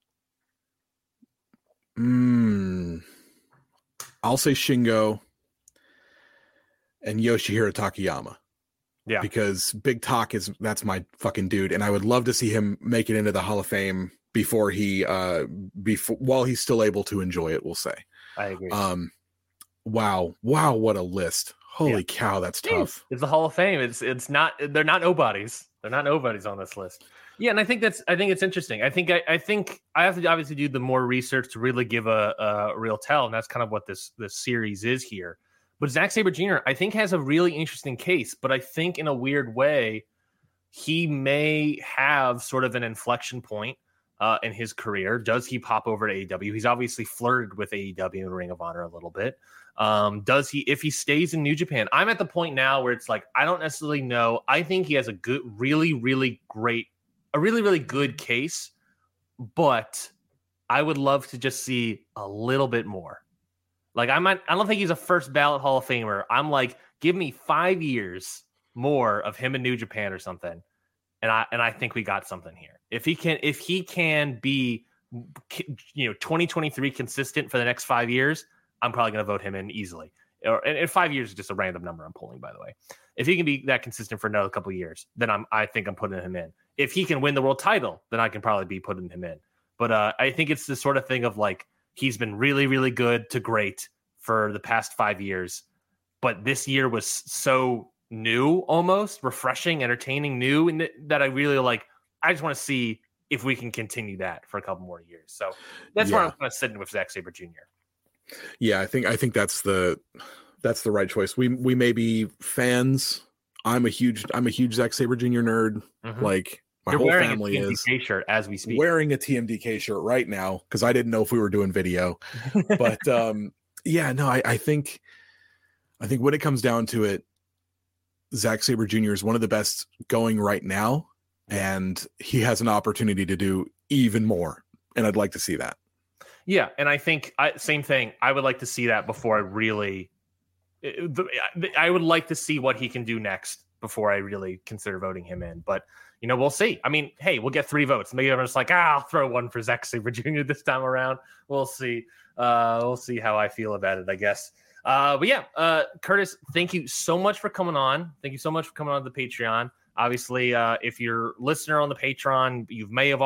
I'll say Shingo and Yoshihiro Takayama. Yeah. Because Big Talk that's my fucking dude. And I would love to see him make it into the Hall of Fame while he's still able to enjoy it, we'll say. I agree. Wow, what a list. Holy cow, that's tough. It's the Hall of Fame. It's not, they're not nobodies. They're not nobodies on this list. Yeah, and I think it's interesting. I think I have to obviously do the more research to really give a real tell, and that's kind of what this series is here. But Zack Sabre Jr., I think, has a really interesting case, but I think in a weird way, he may have sort of an inflection point in his career. Does he pop over to AEW? He's obviously flirted with AEW and Ring of Honor a little bit. Does he, if he stays in New Japan? I'm at the point now where it's like, I don't necessarily know. I think he has a good, really, really good case, but I would love to just see a little bit more. Like I don't think he's a first ballot Hall of Famer. I'm like, give me 5 years more of him in New Japan or something, and I think we got something here. If he can be 2023 consistent for the next 5 years, I'm probably going to vote him in easily. And 5 years is just a random number I'm pulling, by the way. If he can be that consistent for another couple of years, then I think I'm putting him in. If he can win the world title, then I can probably be putting him in. But I think it's the sort of thing of like, he's been really, really good to great for the past 5 years. But this year was so new, almost refreshing, entertaining, new, and that I really like. I just want to see if we can continue that for a couple more years. So that's where I'm kind of sitting with Zack Sabre Jr. Yeah, I think that's the right choice. We may be fans. I'm a huge Zack Sabre Jr. nerd. Mm-hmm. Like my You're whole wearing family a TMDK is shirt as we speak. Wearing a TMDK shirt right now because I didn't know if we were doing video. But yeah, no, I think when it comes down to it, Zack Sabre Jr. is one of the best going right now, and he has an opportunity to do even more. And I'd like to see that. Yeah, and I think same thing. I would like to see that before I really. I would like to see what he can do next before I really consider voting him in. But we'll see. I mean, hey, we'll get 3 votes. Maybe I'm just like, I'll throw one for Zack Sabre Jr. this time around. We'll see. We'll see how I feel about it, I guess. But yeah, Curtis, thank you so much for coming on. Thank you so much for coming on the Patreon. Obviously, if you're a listener on the Patreon, you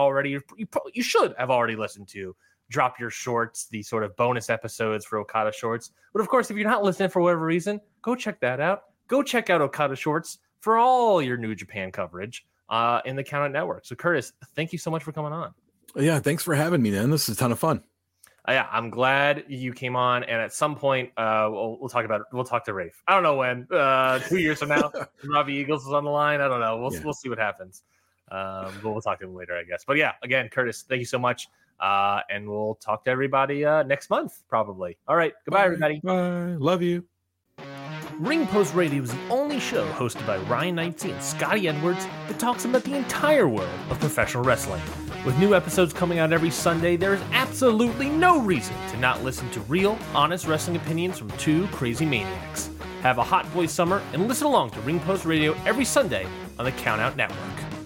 should have already listened to Drop Your Shorts, the sort of bonus episodes for Okada Shorts. But of course, if you're not listening for whatever reason, go check that out. Go check out Okada Shorts for all your New Japan coverage in the Count Out Network. So Curtis, thank you so much for coming on. Yeah, thanks for having me, man. This is a ton of fun. Yeah, I'm glad you came on, and at some point, we'll talk about it. We'll talk to Rafe. I don't know when. 2 years from now, Robbie Eagles is on the line. I don't know. We'll see what happens. But we'll talk to him later, I guess. But yeah, again, Curtis, thank you so much, and we'll talk to everybody next month, probably. All right, goodbye, everybody. Bye. Love you. Ring Post Radio is the only show hosted by Ryan Knightsey and Scotty Edwards that talks about the entire world of professional wrestling. With new episodes coming out every Sunday, there is absolutely no reason to not listen to real, honest wrestling opinions from 2 crazy maniacs. Have a hot boy summer and listen along to Ring Post Radio every Sunday on the Count Out Network.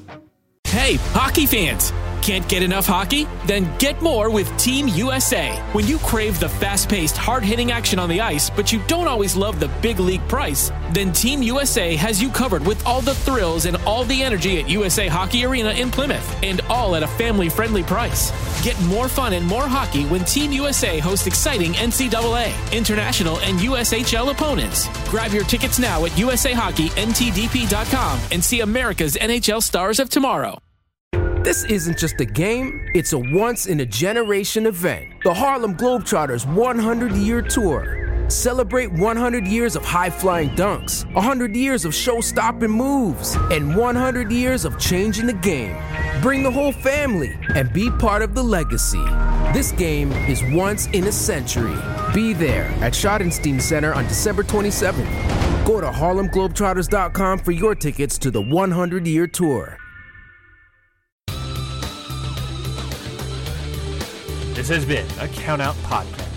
Hey, hockey fans! Can't get enough hockey? Then get more with Team USA. When you crave the fast-paced, hard-hitting action on the ice, but you don't always love the big league price, then Team USA has you covered with all the thrills and all the energy at USA Hockey Arena in Plymouth, and all at a family-friendly price. Get more fun and more hockey when Team USA hosts exciting NCAA, international, and USHL opponents. Grab your tickets now at USAHockeyNTDP.com and see America's NHL stars of tomorrow. This isn't just a game, it's a once-in-a-generation event. The Harlem Globetrotters 100-year tour. Celebrate 100 years of high-flying dunks, 100 years of show-stopping moves, and 100 years of changing the game. Bring the whole family and be part of the legacy. This game is once in a century. Be there at Schottenstein Center on December 27th. Go to HarlemGlobetrotters.com for your tickets to the 100-year tour. This has been a Count Out Podcast.